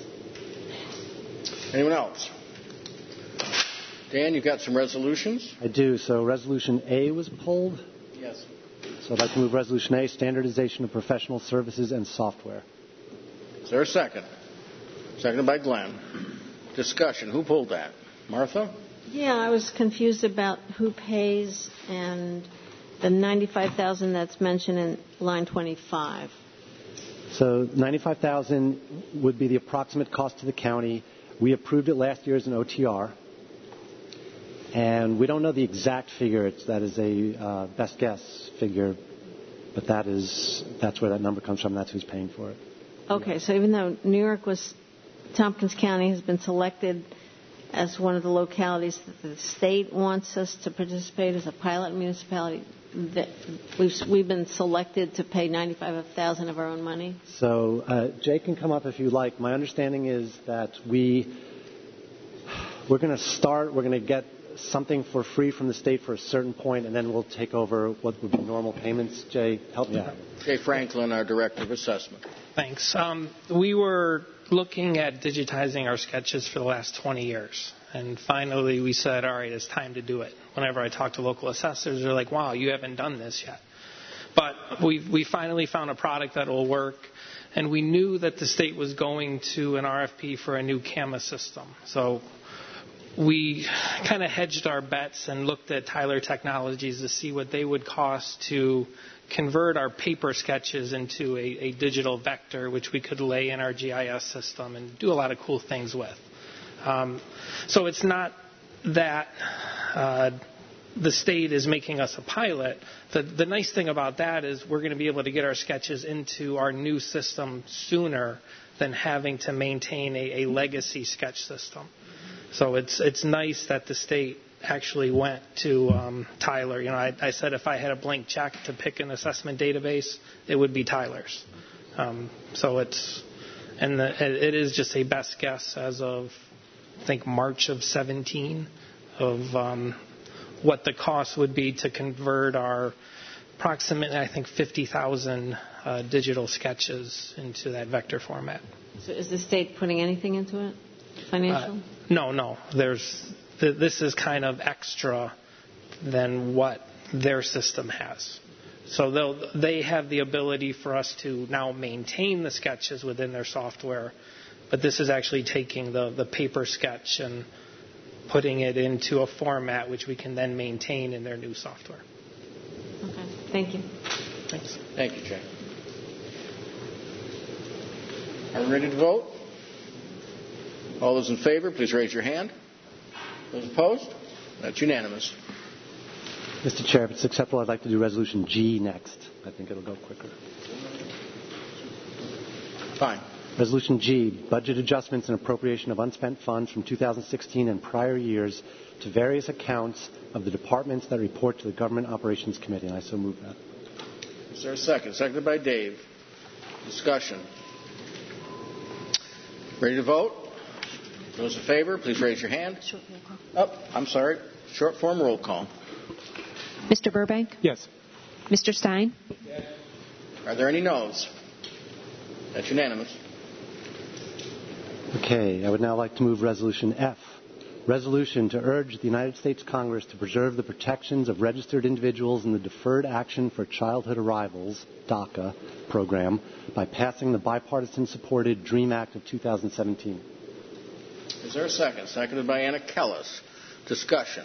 Speaker 1: Anyone else? Dan, you've got some resolutions?
Speaker 9: I do. So Resolution A was pulled.
Speaker 1: Yes.
Speaker 9: So I'd like to move Resolution A, standardization of professional services and software.
Speaker 1: Is there a second? Seconded by Glenn. Discussion. Who pulled that? Martha?
Speaker 4: Yeah, I was confused about who pays and the ninety-five thousand dollars that's mentioned in line twenty-five.
Speaker 9: So ninety-five thousand dollars would be the approximate cost to the county. We approved it last year as an O T R. And we don't know the exact figure. It's, that is a uh, best guess figure. But that is, that's where that number comes from. That's who's paying for it.
Speaker 4: Okay, so even though New York was, Tompkins County has been selected as one of the localities that the state wants us to participate as a pilot municipality, that we've, we've been selected to pay ninety-five thousand dollars of our own money?
Speaker 9: So uh, Jay can come up if you like. My understanding is that we, we're going to start, we're going to get something for free from the state for a certain point, and then we'll take over what would be normal payments. Jay, help me out.
Speaker 1: Jay Franklin, our Director of Assessment.
Speaker 15: Thanks. Um, we were looking at digitizing our sketches for the last twenty years. And finally we said, all right, it's time to do it. Whenever I talk to local assessors, they're like, wow, you haven't done this yet. But we we finally found a product that will work. And we knew that the state was going to an R F P for a new C A M A system. So we kind of hedged our bets and looked at Tyler Technologies to see what they would cost to convert our paper sketches into a, a digital vector, which we could lay in our G I S system and do a lot of cool things with. Um, so it's not that uh, the state is making us a pilot. The, the nice thing about that is we're going to be able to get our sketches into our new system sooner than having to maintain a, a legacy sketch system. So it's it's nice that the state actually went to um, Tyler. You know, I, I said if I had a blank check to pick an assessment database, it would be Tyler's. Um, so it's and the, it is just a best guess as of I think March of seventeen of um, what the cost would be to convert our approximately I think fifty thousand uh, digital sketches into that vector format.
Speaker 4: So is the state putting anything into it? Financial?
Speaker 15: Uh, no, no. There's th- this is kind of extra than what their system has. So they'll they have the ability for us to now maintain the sketches within their software, but this is actually taking the, the paper sketch and putting it into a format which we can then maintain in their new software.
Speaker 4: Okay. Thank you.
Speaker 15: Thanks.
Speaker 1: Thank you, Jay. Are we ready to vote? All those in favor, please raise your hand. Those opposed? That's unanimous.
Speaker 9: Mister Chair, if it's acceptable, I'd like to do Resolution G next. I think it'll go quicker.
Speaker 1: Fine.
Speaker 9: Resolution G, budget adjustments and appropriation of unspent funds from two thousand sixteen and prior years to various accounts of the departments that report to the Government Operations Committee. And I so move that.
Speaker 1: Is there a second? Seconded by Dave. Discussion. Ready to vote? Those in favor, please raise your hand.
Speaker 2: Short roll call.
Speaker 1: Oh, I'm sorry. Short form roll call.
Speaker 2: Mister Burbank?
Speaker 6: Yes.
Speaker 2: Mister Stein?
Speaker 1: Yes. Are there any noes? That's unanimous.
Speaker 9: Okay, I would now like to move Resolution F. Resolution to urge the United States Congress to preserve the protections of registered individuals in the Deferred Action for Childhood Arrivals, DACA, program by passing the bipartisan-supported DREAM Act of two thousand seventeen.
Speaker 1: Is there a second? Seconded by Anna Kellis. Discussion.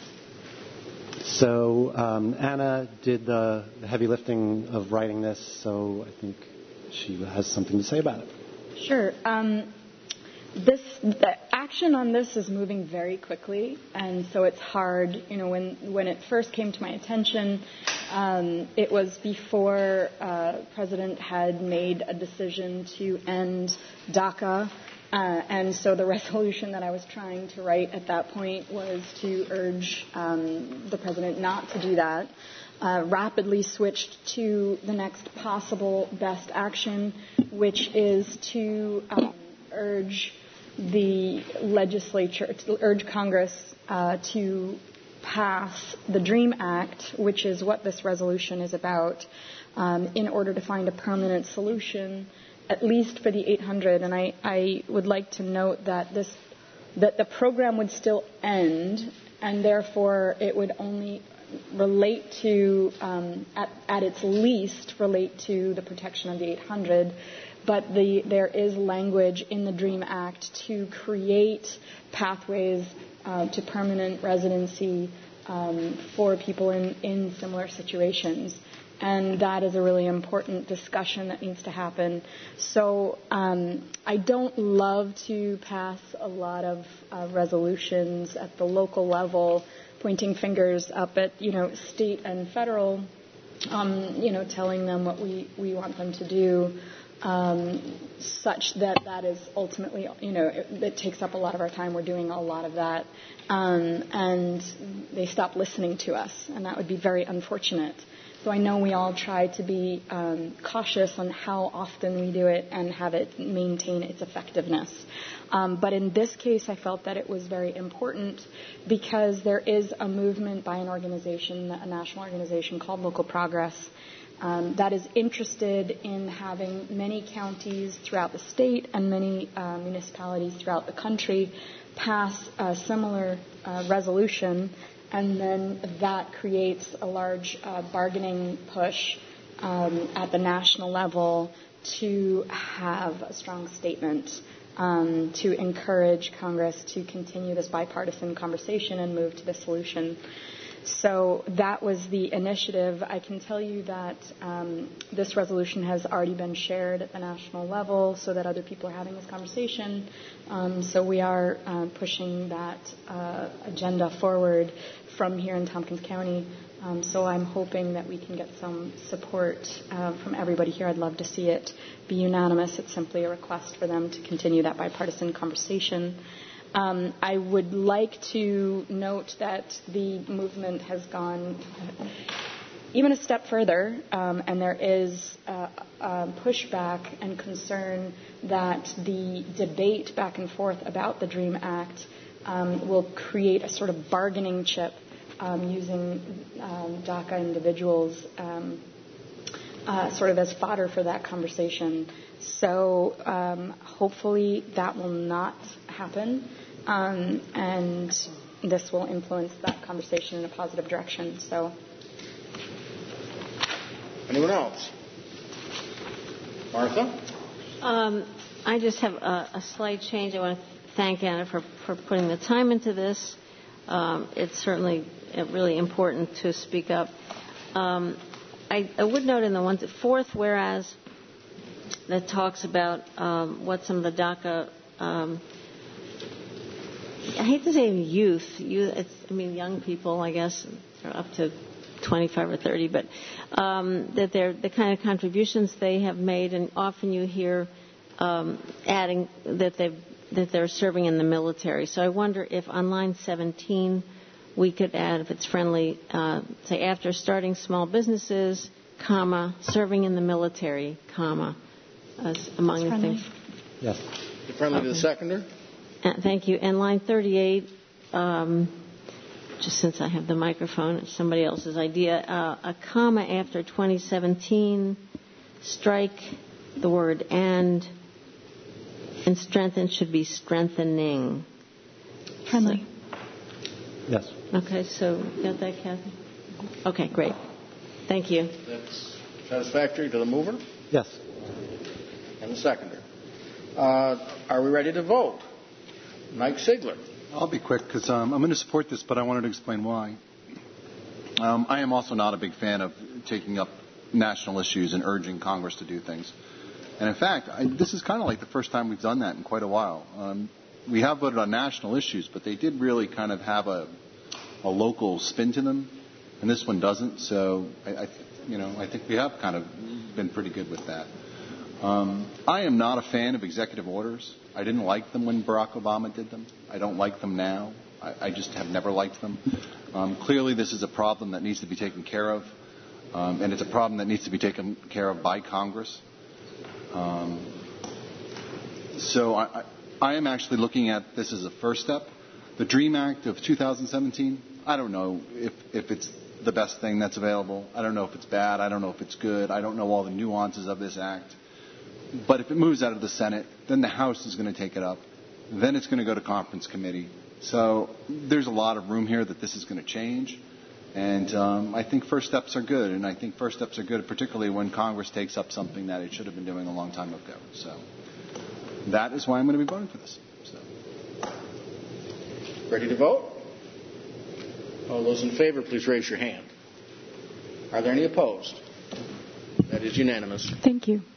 Speaker 9: So um, Anna did the, the heavy lifting of writing this, so I think she has something to say about it.
Speaker 7: Sure. Um, this the action on this is moving very quickly, and so it's hard. You know, when when it first came to my attention, um, it was before uh, President had made a decision to end DACA. Uh, and so the resolution that I was trying to write at that point was to urge um, the president not to do that. Uh, rapidly switched to the next possible best action, which is to um, urge the legislature, to urge Congress uh, to pass the DREAM Act, which is what this resolution is about, um, in order to find a permanent solution, at least for the eight hundred. And I, I would like to note that this, that the program would still end, and therefore it would only relate to, um, at, at its least, relate to the protection of the eight hundred. But the, there is language in the DREAM Act to create pathways uh, to permanent residency um, for people in, in similar situations. And that is a really important discussion that needs to happen. So um, I don't love to pass a lot of uh, resolutions at the local level, pointing fingers up at, you know, state and federal, um, you know, telling them what we, we want them to do. Um, such that that is ultimately, you know, it, it takes up a lot of our time. We're doing a lot of that. Um, and they stop listening to us, and that would be very unfortunate. So I know we all try to be um, cautious on how often we do it and have it maintain its effectiveness. Um, but in this case, I felt that it was very important because there is a movement by an organization, a national organization called Local Progress, Um, that is interested in having many counties throughout the state and many uh, municipalities throughout the country pass a similar uh, resolution, and then that creates a large uh, bargaining push um, at the national level to have a strong statement um, to encourage Congress to continue this bipartisan conversation and move to the solution. So that was the initiative. I can tell you that um, this resolution has already been shared at the national level so that other people are having this conversation. Um, so we are uh, pushing that uh, agenda forward from here in Tompkins County. Um, so I'm hoping that we can get some support uh, from everybody here. I'd love to see it be unanimous. It's simply a request for them to continue that bipartisan conversation. Um, I would like to note that the movement has gone even a step further, um, and there is uh, uh, pushback and concern that the debate back and forth about the DREAM Act um, will create a sort of bargaining chip um, using um, DACA individuals um, uh, sort of as fodder for that conversation. So um, hopefully that will not happen. Um, and this will influence that conversation in a positive direction. So,
Speaker 1: anyone else? Martha?
Speaker 4: Um, I just have a, a slight change. I want to thank Anna for, for putting the time into this. Um, it's certainly really important to speak up. Um, I, I would note in the one, fourth whereas that talks about um, what some of the DACA um, I hate to say youth. youth it's, I mean, young people, I guess, are up to twenty-five or thirty, but um, that they're the kind of contributions they have made, and often you hear um, adding that they that they're serving in the military. So I wonder if on line seventeen we could add, if it's friendly, uh, say after starting small businesses, comma, serving in the military, comma, as among the things.
Speaker 9: Yes.
Speaker 1: You're friendly
Speaker 4: okay.
Speaker 1: to the seconder?
Speaker 4: Uh, thank you. And line thirty-eight, um, just since I have the microphone, it's somebody else's idea, uh, a comma after twenty seventeen, strike the word and, and strengthen should be strengthening.
Speaker 7: Friendly.
Speaker 4: So,
Speaker 9: yes.
Speaker 4: Okay, so you got that, Kathy? Okay, great. Thank you.
Speaker 1: That's satisfactory to the mover?
Speaker 9: Yes.
Speaker 1: And the seconder. Uh, are we ready to vote? Mike Sigler.
Speaker 12: I'll be quick because um, I'm going to support this, but I wanted to explain why. Um, I am also not a big fan of taking up national issues and urging Congress to do things. And in fact, I, this is kind of like the first time we've done that in quite a while. Um, we have voted on national issues, but they did really kind of have a, a local spin to them, and this one doesn't. So I, I, you know, I think we have kind of been pretty good with that. Um, I am not a fan of executive orders.
Speaker 16: I didn't like them when Barack Obama did them. I don't like them now. I, I just have never liked them. Um, clearly, this is a problem that needs to be taken care of, um, and it's a problem that needs to be taken care of by Congress. Um, so I, I, I am actually looking at this as a first step. The DREAM Act of two thousand seventeen, I don't know if, if it's the best thing that's available. I don't know if it's bad. I don't know if it's good. I don't know all the nuances of this act. But if it moves out of the Senate, then the House is going to take it up. Then it's going to go to conference committee. So there's a lot of room here that this is going to change. And um, I think first steps are good. And I think first steps are good, particularly when Congress takes up something that it should have been doing a long time ago. So that is why I'm going to be voting for this. So.
Speaker 1: Ready to vote? All those in favor, please raise your hand. Are there any opposed? That is unanimous.
Speaker 2: Thank you.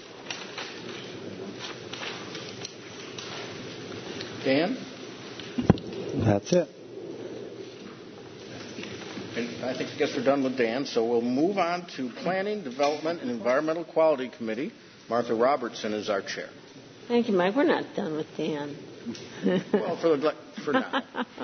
Speaker 1: Dan?
Speaker 9: That's it.
Speaker 1: And I think I guess we're done with Dan, so we'll move on to Planning, Development, and Environmental Quality Committee. Martha Robertson is our chair.
Speaker 4: Thank you, Mike. We're not done with Dan.
Speaker 1: Well, for, the, for now.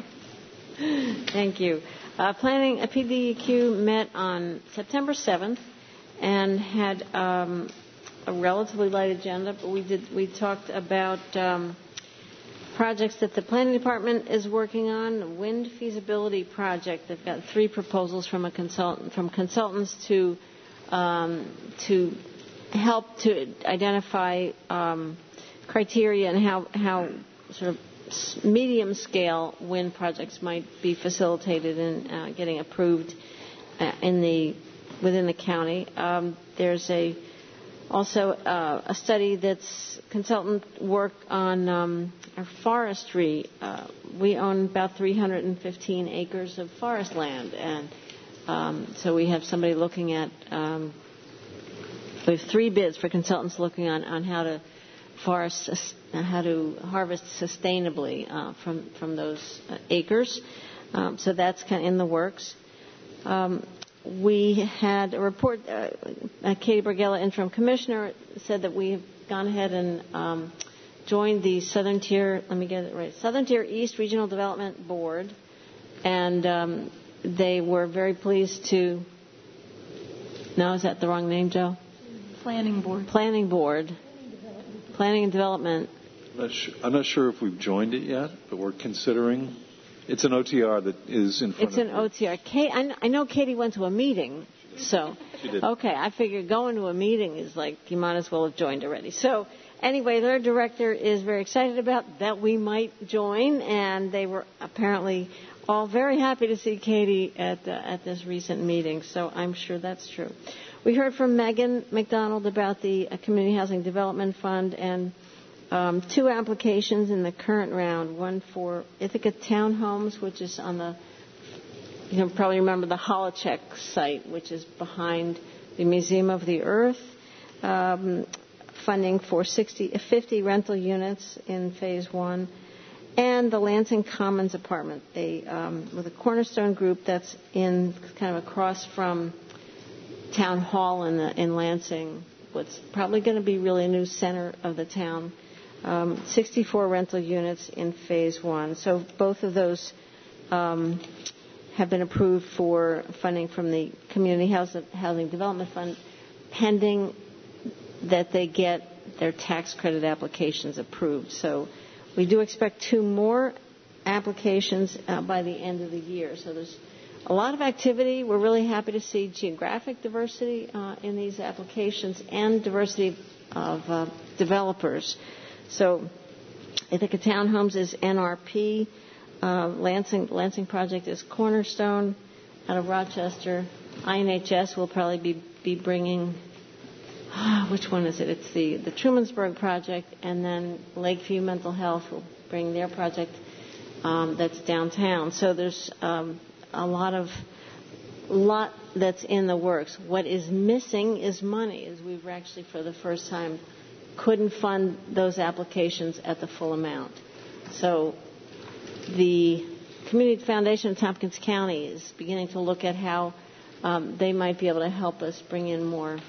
Speaker 4: Thank you. Uh, planning, a P D E Q met on September seventh and had um, a relatively light agenda, but we did we talked about um, projects that the planning department is working on. A wind feasibility project. They've got three proposals from a consultant from consultants to um, to help to identify um, criteria and how how sort of medium-scale wind projects might be facilitated in uh, getting approved uh, in the within the county. Um, there's a also uh, a study that's consultant work on um, our forestry. Uh, we own about three hundred fifteen acres of forest land, and um, so we have somebody looking at. Um, we have three bids for consultants looking on, on how to forest, how to harvest sustainably uh, from from those uh, acres. Um, so that's kind of in the works. Um, we had a report. Uh, uh, Katie Bergella, interim commissioner, said that we have gone ahead and um, joined the Southern Tier. Let me get it right. Southern Tier East Regional Development Board, and um, they were very pleased to. No, is that the wrong name, Joe?
Speaker 7: Planning Board.
Speaker 4: Planning Board. Planning and Development.
Speaker 12: I'm not, sure, I'm not sure if we've joined it yet, but we're considering. It's an O T R that is in front
Speaker 4: it's
Speaker 12: of
Speaker 4: It's an O T R. Kate, I know Katie went to a meeting, so.
Speaker 12: She did.
Speaker 4: Okay, I figured going to a meeting is like, you might as well have joined already. So, anyway, their director is very excited about that we might join, and they were apparently all very happy to see Katie at, uh, at this recent meeting, so I'm sure that's true. We heard from Megan McDonald about the uh, Community Housing Development Fund and um, two applications in the current round. One for Ithaca Townhomes, which is on the, you know, probably remember the Holochek site, which is behind the Museum of the Earth. Um, funding for sixty, fifty rental units in phase one. And the Lansing Commons apartment, they, um, with a Cornerstone group that's in kind of across from Town Hall in, the, in Lansing, what's probably going to be really a new center of the town. Um, sixty-four rental units in phase one. So both of those um, have been approved for funding from the Community Housing Development Fund, pending that they get their tax credit applications approved. So we do expect two more applications uh, by the end of the year. So there's a lot of activity. We're really happy to see geographic diversity uh, in these applications and diversity of uh, developers. So Ithaca Townhomes is N R P. Uh, Lansing, Lansing Project is Cornerstone out of Rochester. I N H S will probably be, be bringing, uh, which one is it? It's the, the Trumansburg Project, and then Lakeview Mental Health will bring their project um, that's downtown. So there's um, a lot of lot that's in the works. What is missing is money, as we've actually for the first time couldn't fund those applications at the full amount. So the Community Foundation of Tompkins County is beginning to look at how um, they might be able to help us bring in more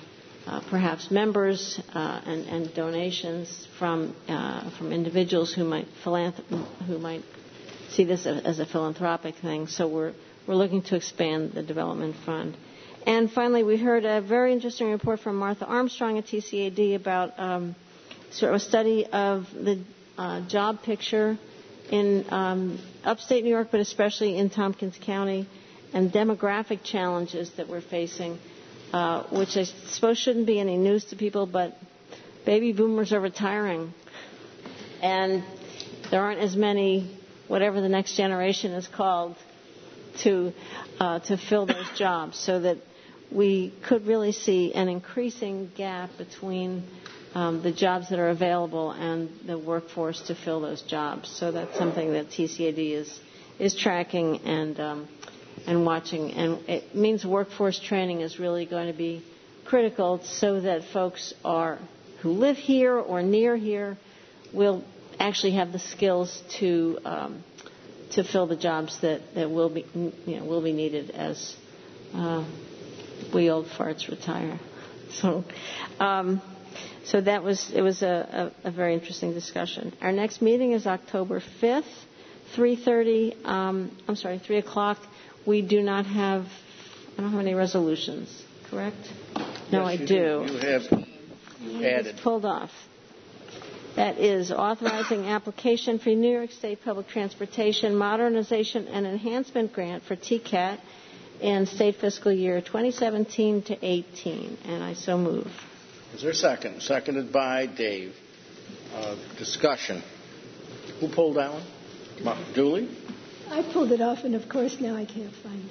Speaker 4: uh, perhaps members uh, and, and donations from uh, from individuals who might philanthrop- who might see this as a philanthropic thing. So we're we're looking to expand the development fund. And finally, we heard a very interesting report from Martha Armstrong at T C A D about um, sort of a study of the uh, job picture in um, upstate New York, but especially in Tompkins County, and demographic challenges that we're facing, uh, which I suppose shouldn't be any news to people, but baby boomers are retiring. And there aren't as many, whatever the next generation is called, to uh, to fill those jobs, so that we could really see an increasing gap between um, the jobs that are available and the workforce to fill those jobs. So that's something that T C A D is is tracking and um, and watching. And it means workforce training is really going to be critical, so that folks are who live here or near here will actually have the skills to um, to fill the jobs that, that will be you know will be needed as uh, we old farts retire. So, um, so that was it was a, a, a very interesting discussion. Our next meeting is October fifth, three thirty. Um, I'm sorry, three o'clock. We do not have I don't have any resolutions, correct? No,
Speaker 1: yes,
Speaker 4: I
Speaker 1: you
Speaker 4: do.
Speaker 1: do. You have you added.
Speaker 4: It's pulled off. That is authorizing application for New York State Public Transportation Modernization and Enhancement Grant for T C A T in state fiscal year twenty seventeen to eighteen. And I so move.
Speaker 1: Is there a second? Seconded by Dave. Uh, discussion. Who pulled that one? Ma- Julie?
Speaker 11: I pulled it off, and of course now I can't find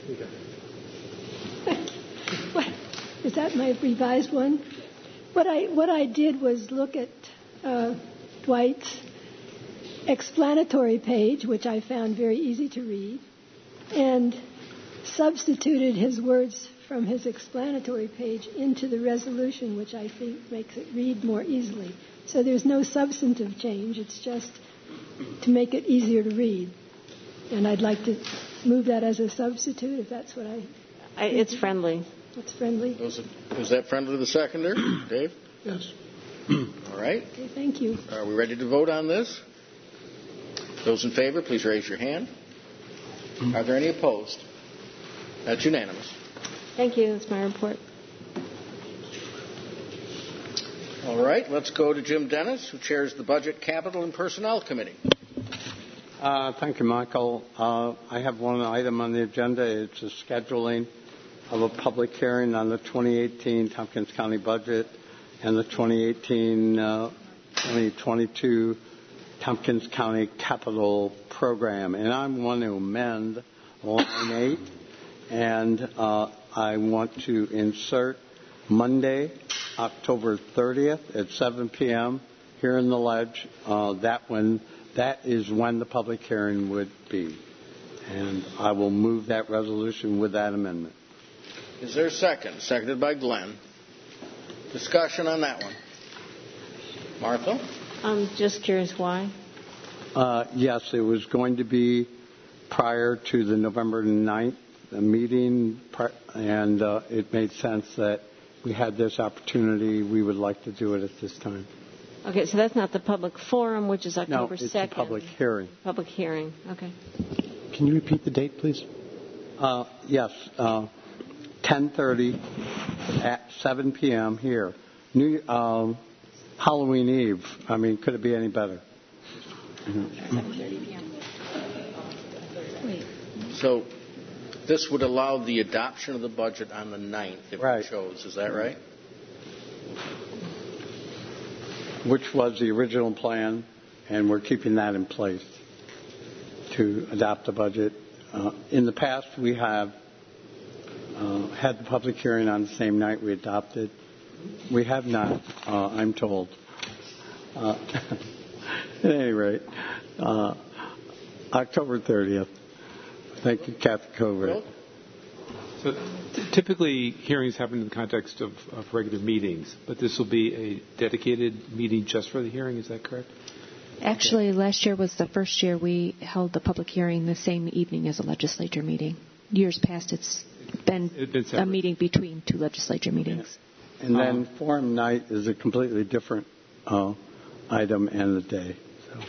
Speaker 11: it. What, is that my revised one? What I what I did was look at uh, Dwight's explanatory page, which I found very easy to read, and substituted his words from his explanatory page into the resolution, which I think makes it read more easily. So there's no substantive change. It's just to make it easier to read. And I'd like to move that as a substitute, if that's what I...
Speaker 4: I it's friendly.
Speaker 11: It's friendly.
Speaker 1: Was, it, was that friendly to the seconder, Dave?
Speaker 14: Yes.
Speaker 1: All right.
Speaker 11: Okay, thank you.
Speaker 1: Are we ready to vote on this? Those in favor, please raise your hand. Are there any opposed? That's unanimous.
Speaker 4: Thank you. That's my report.
Speaker 1: All right. Let's go to Jim Dennis, who chairs the Budget, Capital, and Personnel Committee.
Speaker 8: Uh, thank you, Michael. Uh, I have one item on the agenda. It's a scheduling of a public hearing on the twenty eighteen Tompkins County budget and the twenty eighteen twenty twenty-two Tompkins County Capital Program. And I want to amend line eight, and uh, I want to insert Monday, October thirtieth at seven p.m. here in the ledge. Uh, that when that is when the public hearing would be, and I will move that resolution with that amendment.
Speaker 1: Is there a second? Seconded by Glenn. Discussion on that one. Martha?
Speaker 4: I'm just curious why.
Speaker 8: Uh, yes, it was going to be prior to the November ninth meeting, and uh, it made sense that we had this opportunity. We would like to do it at this time.
Speaker 4: Okay, so that's not the public forum, which is October
Speaker 8: no, it's
Speaker 4: second.
Speaker 8: a public hearing.
Speaker 4: Public hearing, okay.
Speaker 9: Can you repeat the date, please?
Speaker 8: Uh, yes, uh, ten thirty at seven p.m. here. New um, Halloween Eve. I mean, could it be any better?
Speaker 2: Mm-hmm.
Speaker 1: So this would allow the adoption of the budget on the ninth if
Speaker 8: right.
Speaker 1: we chose. Is that right?
Speaker 8: Which was the original plan, and we're keeping that in place to adopt the budget. Uh, in the past, we have uh, had the public hearing on the same night we adopted. We have not, uh, I'm told. Uh, at any rate, uh, October thirtieth. Thank you, Kathy Covert.
Speaker 6: So t- typically, hearings happen in the context of, of regular meetings, but this will be a dedicated meeting just for the hearing. Is that correct?
Speaker 2: Actually, last year was the first year we held the public hearing the same evening as a legislature meeting. Years past, it's been,
Speaker 6: it's been
Speaker 2: a meeting between two legislature meetings.
Speaker 8: And then forum night is a completely different uh, item and a day. So.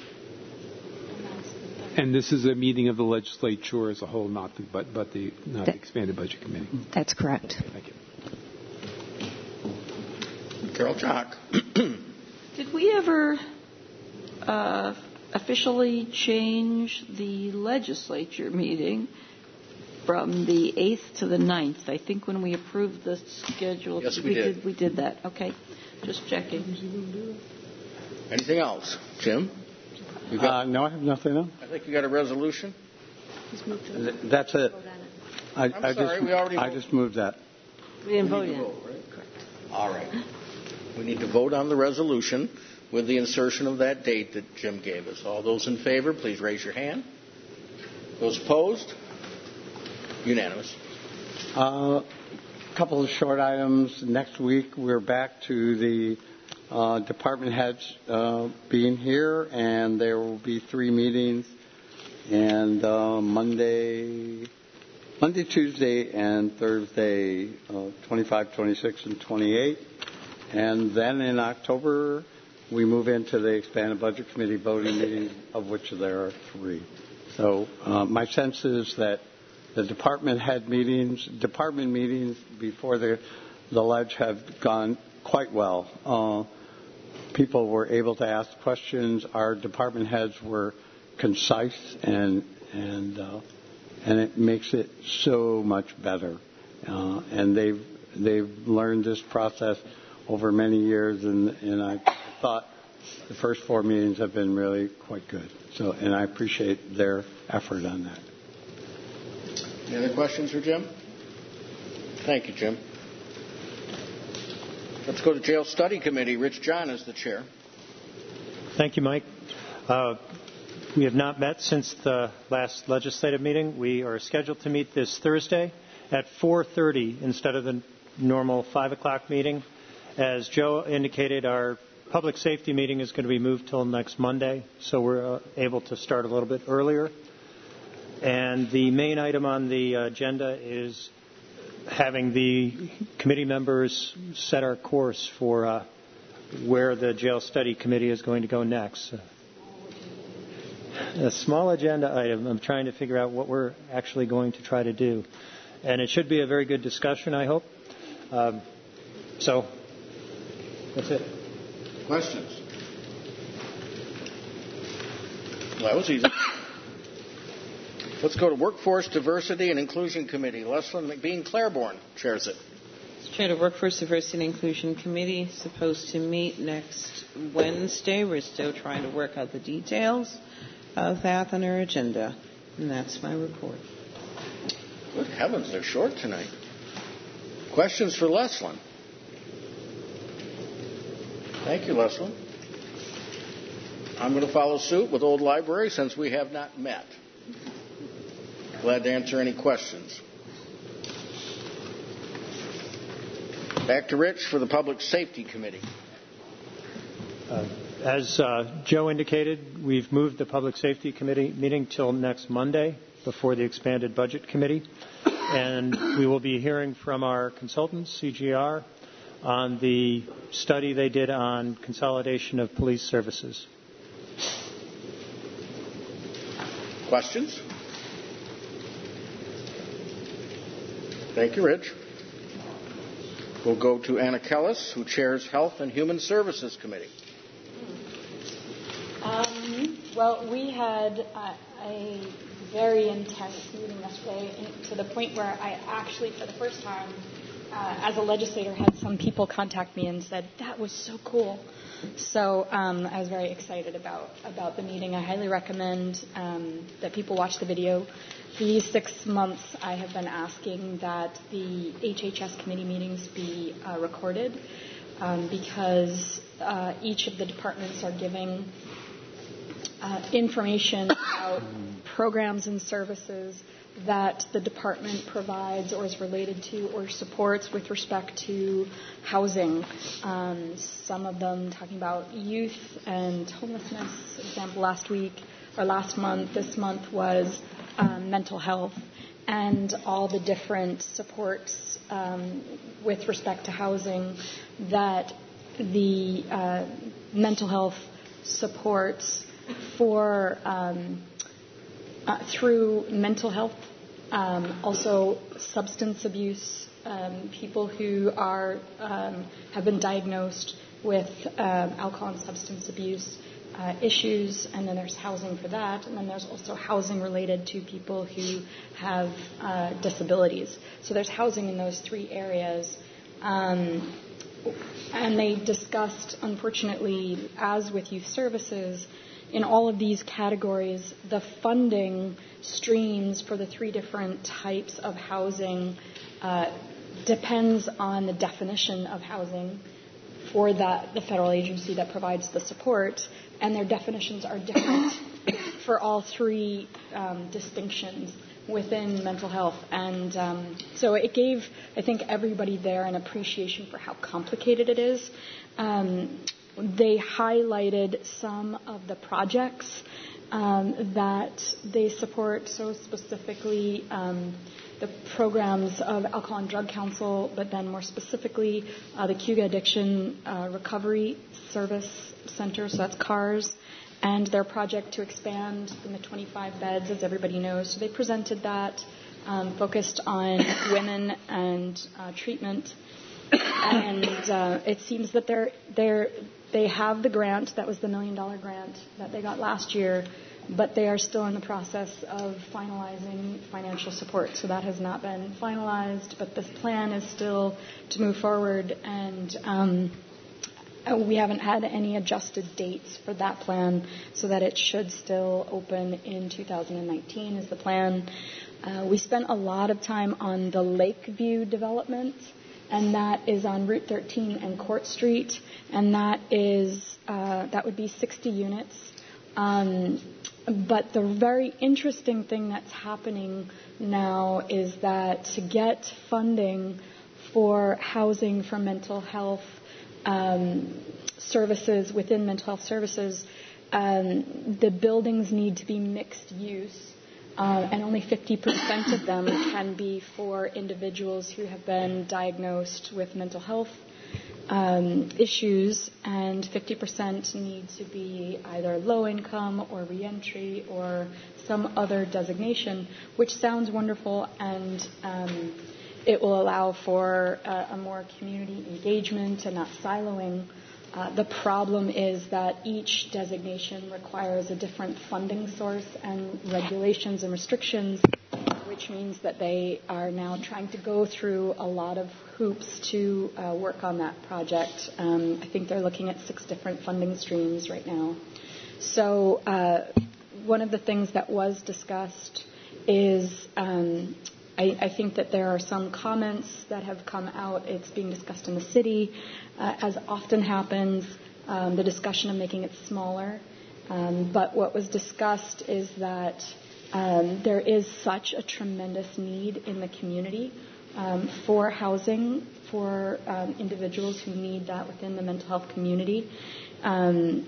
Speaker 6: And this is a meeting of the legislature as a whole, not the, but, but the, not
Speaker 2: that,
Speaker 6: the expanded budget committee.
Speaker 2: That's correct.
Speaker 6: Thank you.
Speaker 1: Carol Chalk.
Speaker 17: Did we ever uh, officially change the legislature meeting from the eighth to the ninth? I think when we approved the schedule,
Speaker 1: yes, we,
Speaker 17: we
Speaker 1: did.
Speaker 17: did. We did that. Okay, just checking.
Speaker 1: Anything else, Jim?
Speaker 8: You got, uh, no, I have nothing else.
Speaker 1: I think you got a resolution.
Speaker 8: That's it. I,
Speaker 1: I'm
Speaker 8: I
Speaker 1: sorry,
Speaker 8: just,
Speaker 1: we already.
Speaker 8: I
Speaker 1: voted.
Speaker 8: just moved that.
Speaker 4: We didn't vote
Speaker 1: yet.
Speaker 4: yet.
Speaker 1: Right? All right. We need to vote on the resolution with the insertion of that date that Jim gave us. All those in favor, please raise your hand. Those opposed? Unanimous.
Speaker 8: A uh, couple of short items. Next week, we're back to the uh, department heads uh, being here, and there will be three meetings. And uh, Monday, Monday, Tuesday, and Thursday, uh, twenty-five, twenty-six, and twenty-eight. And then in October, we move into the expanded budget committee voting meetings, of which there are three. So uh, my sense is that the department head meetings, department meetings before the, the ledge have gone quite well. Uh, people were able to ask questions. Our department heads were concise, and and uh, and it makes it so much better. Uh, and they've they've learned this process over many years, and, and I thought the first four meetings have been really quite good. So, and I appreciate their effort on that.
Speaker 1: Any other questions for Jim? Thank you, Jim. Let's go to Jail Study Committee. Rich John is the chair.
Speaker 10: Thank you, Mike. Uh, we have not met since the last legislative meeting. We are scheduled to meet this Thursday at four thirty instead of the normal five o'clock meeting. As Joe indicated, our public safety meeting is going to be moved till next Monday, so we're uh, able to start a little bit earlier. And the main item on the agenda is having the committee members set our course for uh, where the Jail Study Committee is going to go next. A small agenda item. I'm trying to figure out what we're actually going to try to do. And it should be a very good discussion, I hope. Um, so, that's it.
Speaker 1: Questions? Well, that was easy. Let's go to Workforce Diversity and Inclusion Committee. Leslyn McBean Claiborne chairs it.
Speaker 18: Chair, the Workforce Diversity and Inclusion Committee is supposed to meet next Wednesday. We're still trying to work out the details of that on our agenda. And that's my report.
Speaker 1: Good heavens, they're short tonight. Questions for Leslyn? Thank you, Leslyn. I'm going to follow suit with Old Library since we have not met. Glad to answer any questions. Back to Rich for the Public Safety Committee.
Speaker 10: Uh, as uh, Joe indicated, we've moved the Public Safety Committee meeting till next Monday before the expanded budget committee. And we will be hearing from our consultants, C G R, on the study they did on consolidation of police services.
Speaker 1: Questions? Thank you, Rich. We'll go to Anna Kellis, who chairs Health and Human Services Committee.
Speaker 7: Um, well, we had uh, a very intense meeting yesterday, to the point where I actually, for the first time, uh, as a legislator, had some people contact me and said, that was so cool. So um, I was very excited about, about the meeting. I highly recommend um, that people watch the video. These six months, I have been asking that the H H S committee meetings be uh, recorded um, because uh, each of the departments are giving uh, information about programs and services that the department provides or is related to or supports with respect to housing. Um, some of them talking about youth and homelessness. For example, last week or last month, this month was um, mental health and all the different supports um, with respect to housing that the uh, mental health supports for um, uh, through mental health, um, also substance abuse, um, people who are um, have been diagnosed with um, alcohol and substance abuse uh, issues, and then there's housing for that, and then there's also housing related to people who have uh, disabilities. So there's housing in those three areas. Um, and they discussed, unfortunately, as with youth services, in all of these categories, the funding streams for the three different types of housing uh, depends on the definition of housing for that, the federal agency that provides the support, and their definitions are different for all three um, distinctions within mental health. And um, so it gave, I think, everybody there an appreciation for how complicated it is. Um, they highlighted some of the projects um, that they support, so specifically um, the programs of Alcohol and Drug Council, but then more specifically uh, the Cuga Addiction uh, Recovery Service Center, so that's CARS, and their project to expand from the twenty-five beds, as everybody knows. So they presented that, um, focused on women and uh, treatment. And uh, it seems that they're, they're, they have the grant, that was the million dollar grant that they got last year, but they are still in the process of finalizing financial support. So that has not been finalized, but this plan is still to move forward, and um, we haven't had any adjusted dates for that plan, so that it should still open in two thousand nineteen is the plan. Uh, we spent a lot of time on the Lakeview development, and that is on Route thirteen and Court Street, and that is uh, that would be sixty units. Um, but the very interesting thing that's happening now is that to get funding for housing for mental health um, services within mental health services, um, the buildings need to be mixed use. Uh, and only fifty percent of them can be for individuals who have been diagnosed with mental health um, issues, and fifty percent need to be either low income or reentry or some other designation, which sounds wonderful, and um, it will allow for uh, a more community engagement and not siloing. Uh, the problem is that each designation requires a different funding source and regulations and restrictions, which means that they are now trying to go through a lot of hoops to uh, work on that project. Um, I think they're looking at six different funding streams right now. So uh, one of the things that was discussed is um, I, I think that there are some comments that have come out. It's being discussed in the city. Uh, as often happens, um, the discussion of making it smaller. Um, but what was discussed is that um, there is such a tremendous need in the community um, for housing for um, individuals who need that within the mental health community. Um,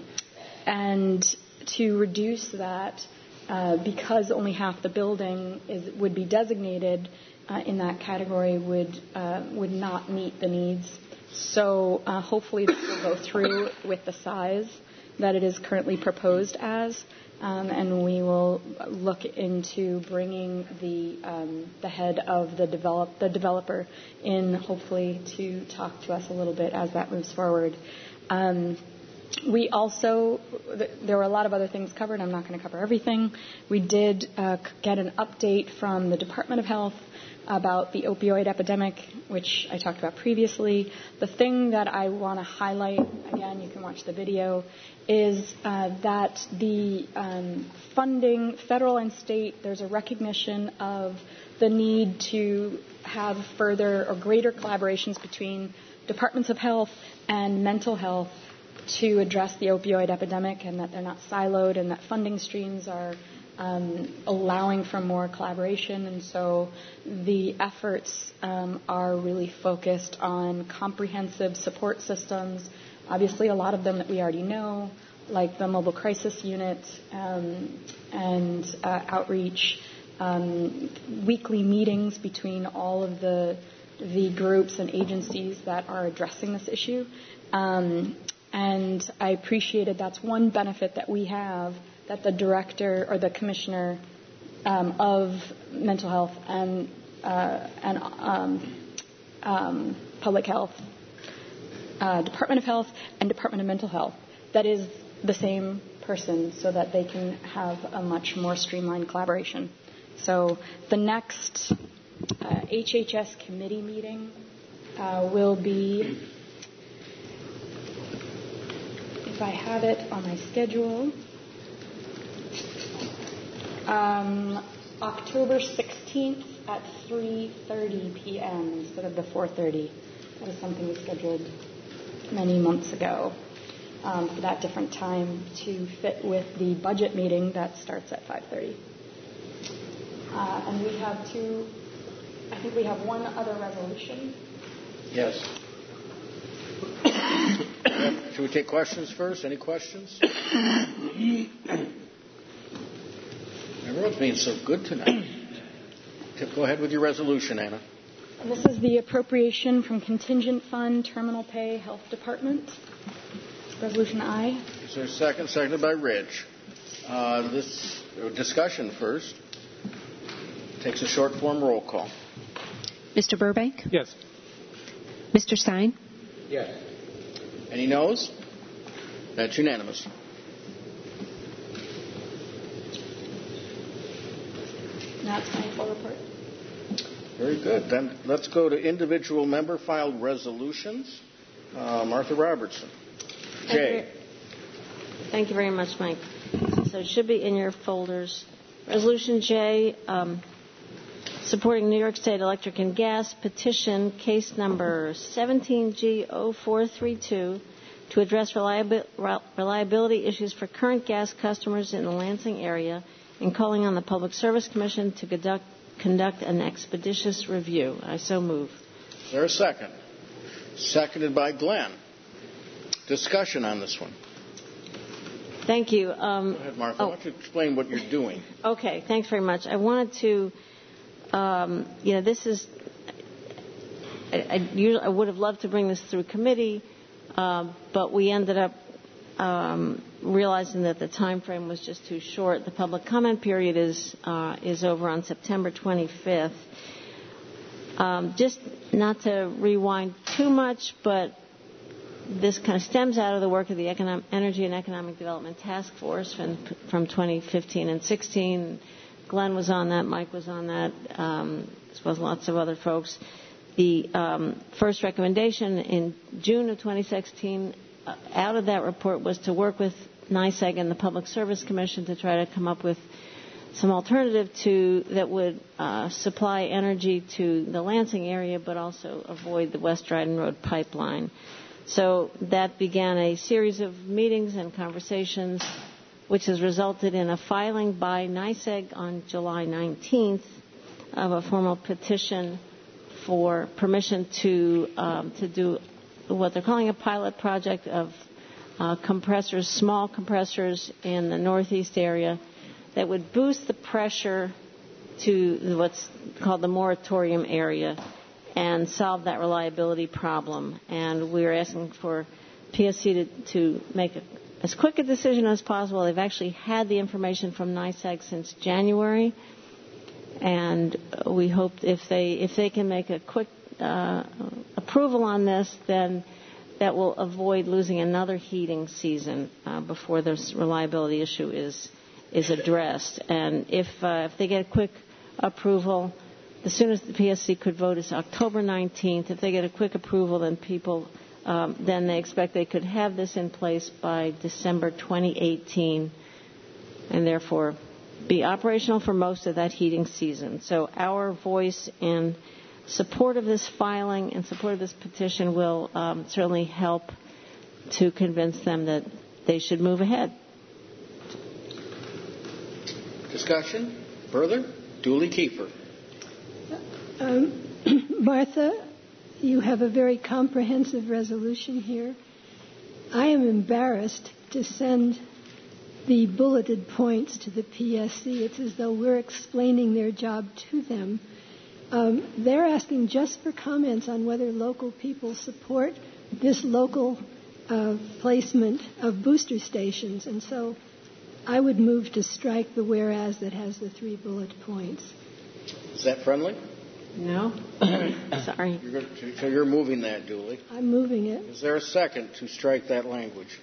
Speaker 7: and to reduce that, uh, because only half the building is, would be designated uh, in that category, would uh, would not meet the needs. So uh, hopefully this will go through with the size that it is currently proposed as, um, and we will look into bringing the um, the head of the develop the developer in, hopefully, to talk to us a little bit as that moves forward. Um, we also, there were a lot of other things covered. I'm not going to cover everything. We did uh, get an update from the Department of Health about the opioid epidemic, which I talked about previously. The thing that I want to highlight, again, you can watch the video, is uh, that the um, funding, federal and state, there's a recognition of the need to have further or greater collaborations between departments of health and mental health to address the opioid epidemic, and that they're not siloed, and that funding streams are Um, allowing for more collaboration. And so the efforts um, are really focused on comprehensive support systems, obviously a lot of them that we already know, like the mobile crisis unit um, and uh, outreach, um, weekly meetings between all of the the groups and agencies that are addressing this issue. Um, and I appreciated that's one benefit that we have, that the director or the commissioner um, of mental health and, uh, and um, um, public health, uh, Department of Health and Department of Mental Health, that is the same person so that they can have a much more streamlined collaboration. So the next uh, H H S committee meeting uh, will be, if I have it on my schedule, um, October sixteenth at three thirty p.m. instead of the four thirty. That was something we scheduled many months ago. Um, for that different time to fit with the budget meeting that starts at five thirty. Uh, and we have two, I think we have one other resolution.
Speaker 1: Yes. Should we take questions first? Any questions? Everyone's being so good tonight. Go ahead with your resolution, Anna.
Speaker 7: And this is the appropriation from contingent fund, terminal pay, health department. Resolution I.
Speaker 1: Is there a second? Seconded by Rich. Uh, this uh, discussion first takes a short form roll call.
Speaker 2: Mister Burbank?
Speaker 6: Yes.
Speaker 2: Mister Stein?
Speaker 1: Yes. Any noes? That's unanimous.
Speaker 7: That's my full report.
Speaker 1: Very good. Then let's go to individual member filed resolutions. Uh, Martha Robertson. Jay.
Speaker 4: Thank you very much, Mike. So it should be in your folders. Resolution J, um, supporting New York State Electric and Gas petition case number seventeen G zero four three two to address reliabi- reliability issues for current gas customers in the Lansing area and calling on the Public Service Commission to conduct, conduct an expeditious review. I so move.
Speaker 1: Is there a second? Seconded by Glenn. Discussion on this one.
Speaker 4: Thank you. Um,
Speaker 1: Go ahead, Martha.
Speaker 4: Oh.
Speaker 1: Why don't you explain what you're doing?
Speaker 4: Okay, thanks very much. I wanted to, um, you know, this is, I, I, usually, I would have loved to bring this through committee, uh, but we ended up um, realizing that the time frame was just too short. The public comment period is uh, is over on September twenty-fifth. Um, just not to rewind too much, but this kind of stems out of the work of the Economic, Energy and Economic Development Task Force from, from twenty fifteen and sixteen. Glenn was on that, Mike was on that, um, as well as lots of other folks. The um, first recommendation in June of twenty sixteen uh, out of that report was to work with NYSEG and the Public Service Commission to try to come up with some alternative to that would uh, supply energy to the Lansing area, but also avoid the West Dryden Road pipeline. So that began a series of meetings and conversations, which has resulted in a filing by NYSEG on July nineteenth of a formal petition for permission to um, to do what they're calling a pilot project of uh, compressors, small compressors in the northeast area that would boost the pressure to what's called the moratorium area and solve that reliability problem. And we're asking for P S C to, to make a, as quick a decision as possible. They've actually had the information from NYSEG since January, and we hope if they if they can make a quick uh, approval on this, then that will avoid losing another heating season uh, before this reliability issue is is addressed. And if uh, if they get a quick approval, the soonest the P S C could vote is October nineteenth. If they get a quick approval, then people, um, then they expect they could have this in place by December twenty eighteen, and therefore be operational for most of that heating season. So our voice in support of this filing and support of this petition will um, certainly help to convince them that they should move ahead.
Speaker 1: Discussion? Further? Dooley Kiefer.
Speaker 11: Um, Martha, you have a very comprehensive resolution here. I am embarrassed to send the bulleted points to the P S C. It's as though we're explaining their job to them. Um, they're asking just for comments on whether local people support this local uh, placement of booster stations. And so I would move to strike the whereas that has the three bullet points.
Speaker 1: Is that friendly?
Speaker 4: No. Sorry.
Speaker 1: You're going to, so you're moving that, Julie.
Speaker 11: I'm moving it.
Speaker 1: Is there a second to strike that language?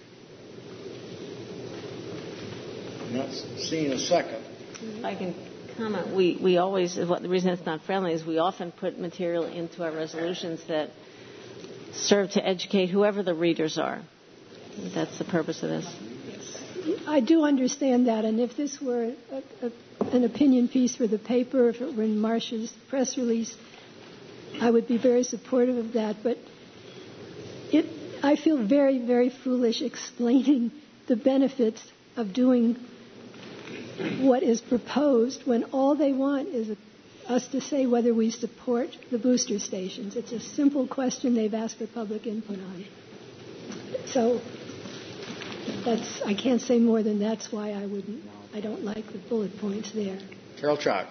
Speaker 1: I'm not seeing a second.
Speaker 4: If I can comment, we, we always, the reason it's not friendly is we often put material into our resolutions that serve to educate whoever the readers are. That's the purpose of this.
Speaker 11: I do understand that, and if this were a, a, an opinion piece for the paper, if it were in Marcia's press release, I would be very supportive of that. But it, I feel very, very foolish explaining the benefits of doing what is proposed when all they want is a, us to say whether we support the booster stations. It's a simple question they've asked for public input on. So that's, I can't say more than that's why I wouldn't, I don't like the bullet points there.
Speaker 1: Carol Chalk.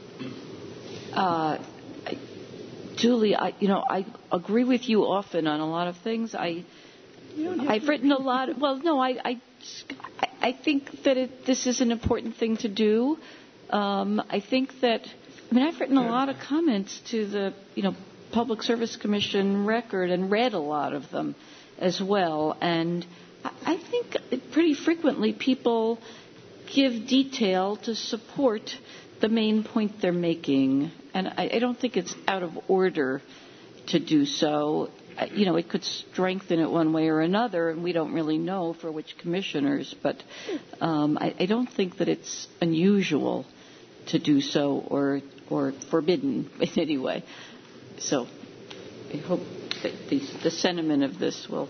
Speaker 17: Uh, I, Julie, I, you know, I agree with you often on a lot of things. I, I've written a lot. Of, well, no, I, I, I think that it, this is an important thing to do. Um, I think that, I mean, I've written a lot of comments to the, you know, Public Service Commission record and read a lot of them as well. And I think pretty frequently people give detail to support the main point they're making. And I, I don't think it's out of order to do so. You know, it could strengthen it one way or another, and we don't really know for which commissioners. But um, I, I don't think that it's unusual to do so or or forbidden in any way. So I hope that the, the sentiment of this will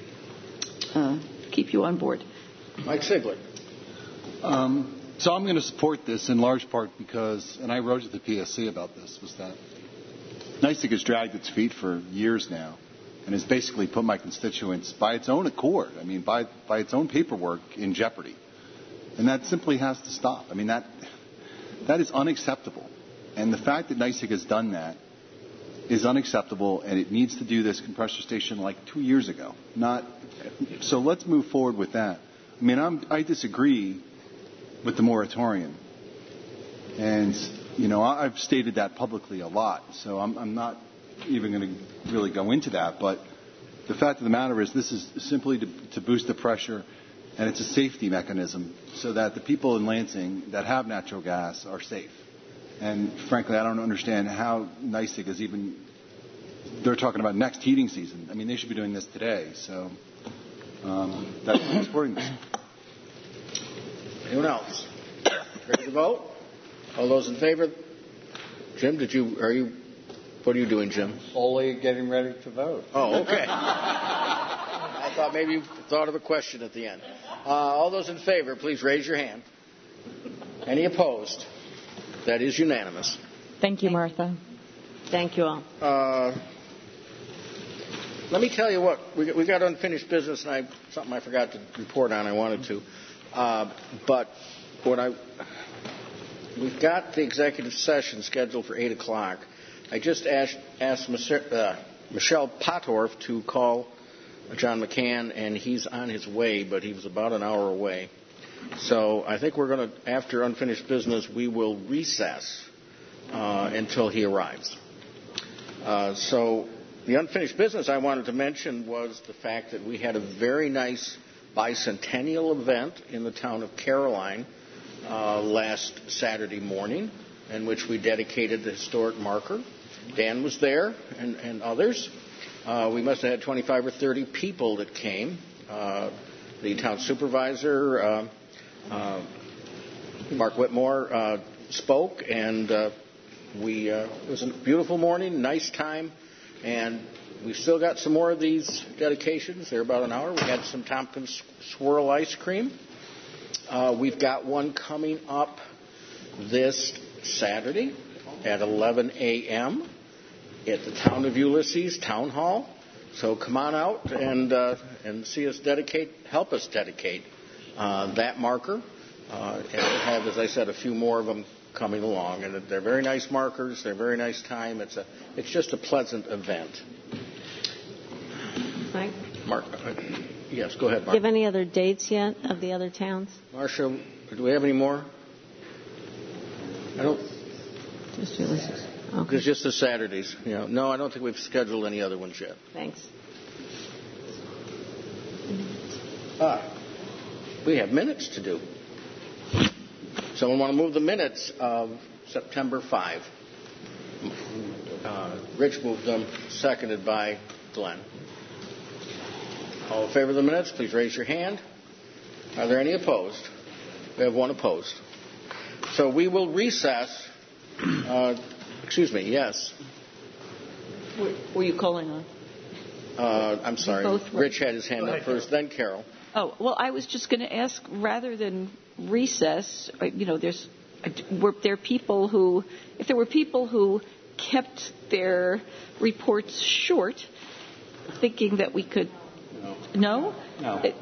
Speaker 17: uh, keep you on board.
Speaker 1: Mike Sigler.
Speaker 16: Um, so I'm going to support this in large part because, and I wrote to the P S C about this, was that NYSEG has dragged its feet for years now and has basically put my constituents by its own accord, I mean, by, by its own paperwork in jeopardy. And that simply has to stop. I mean, that that is unacceptable. And the fact that NYSEG has done that is unacceptable, and it needs to do this compressor station like two years ago. Not so. Let's move forward with that. I mean, I'm, I disagree with the moratorium, and you know I've stated that publicly a lot. So I'm, I'm not even going to really go into that. But the fact of the matter is, this is simply to, to boost the pressure, and it's a safety mechanism so that the people in Lansing that have natural gas are safe. And frankly, I don't understand how NYSEG is even, they're talking about next heating season. I mean, they should be doing this today. So um, that's why I'm supporting this.
Speaker 1: Anyone else? Ready to vote? All those in favor? Jim, did you, are you, what are you doing, Jim?
Speaker 8: Slowly getting ready to vote.
Speaker 1: Oh, okay. I thought maybe you thought of a question at the end. Uh, all those in favor, please raise your hand. Any opposed? That is unanimous.
Speaker 7: Thank you, Martha.
Speaker 4: Thank you all.
Speaker 1: Uh, let me tell you what, we, we got unfinished business, and I, something I forgot to report on I wanted to. Uh, but what I, we've got the executive session scheduled for eight o'clock. I just asked, asked uh, Michelle Potorf to call John McCann, and he's on his way, but he was about an hour away. So I think we're going to, after unfinished business, we will recess uh, until he arrives. Uh, so the unfinished business I wanted to mention was the fact that we had a very nice bicentennial event in the town of Caroline uh, last Saturday morning, in which we dedicated the historic marker. Dan was there, and, and others. Uh, we must have had twenty-five or thirty people that came. Uh, the town supervisor, uh, uh, Mark Whitmore, uh, spoke, and uh, we uh, it was a beautiful morning, nice time, and we've still got some more of these dedications. They're about an hour. We had some Tompkins Swirl ice cream. Uh, we've got one coming up this Saturday at eleven a.m. at the Town of Ulysses Town Hall. So come on out and uh, and see us dedicate, help us dedicate uh, that marker. Uh, and we'll have, as I said, a few more of them coming along. And they're very nice markers. They're a very nice time. It's a, it's just a pleasant event.
Speaker 4: Mike?
Speaker 1: Mark, uh, yes, go ahead,
Speaker 4: Do
Speaker 1: Mark.
Speaker 4: you have any other dates yet of the other towns?
Speaker 1: Marcia, do we have any more? I don't.
Speaker 4: Just Ulysses. Okay.
Speaker 1: It's just the Saturdays. You know. No, I don't think we've scheduled any other ones yet.
Speaker 4: Thanks.
Speaker 1: Ah, we have minutes to do. Someone want to move the minutes of September fifth? Uh, Rich moved them, seconded by Glenn. All in favor of the minutes, please raise your hand. Are there any opposed? We have one opposed. So we will recess. Uh, excuse me, yes.
Speaker 17: Were, were you calling on?
Speaker 1: Uh, I'm sorry.
Speaker 17: Both were.
Speaker 1: Rich had his hand up first, then Carol.
Speaker 17: Oh, well, I was just going to ask, rather than recess, you know, there's, were there people who, if there were people who kept their reports short, thinking that we could, no?
Speaker 1: No.
Speaker 17: It,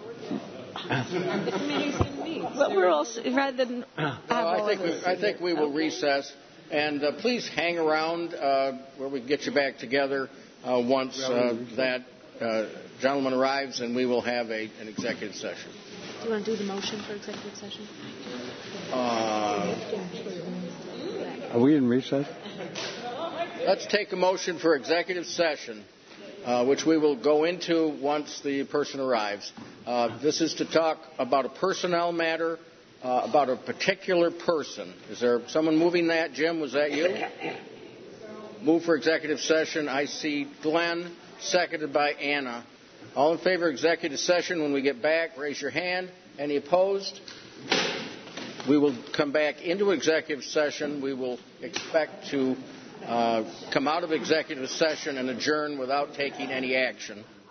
Speaker 17: but we're also, rather than have
Speaker 1: Well, I
Speaker 17: all
Speaker 1: think
Speaker 17: of
Speaker 1: we,
Speaker 17: this-
Speaker 1: I think we will recess, and uh, please hang around uh, where we can get you back together uh, once uh, that uh, gentleman arrives, and we will have a, an executive session.
Speaker 2: Do you want to do the motion for executive session?
Speaker 1: Uh,
Speaker 8: Are we in recess?
Speaker 1: let's take a motion for executive session, uh, which we will go into once the person arrives. Uh, this is to talk about a personnel matter, uh, about a particular person. Is there someone moving that? Jim, was that you? Move for executive session. I see Glenn, seconded by Anna. All in favor of executive session when we get back, raise your hand. Any opposed? We will come back into executive session. We will expect to uh, come out of executive session and adjourn without taking any action.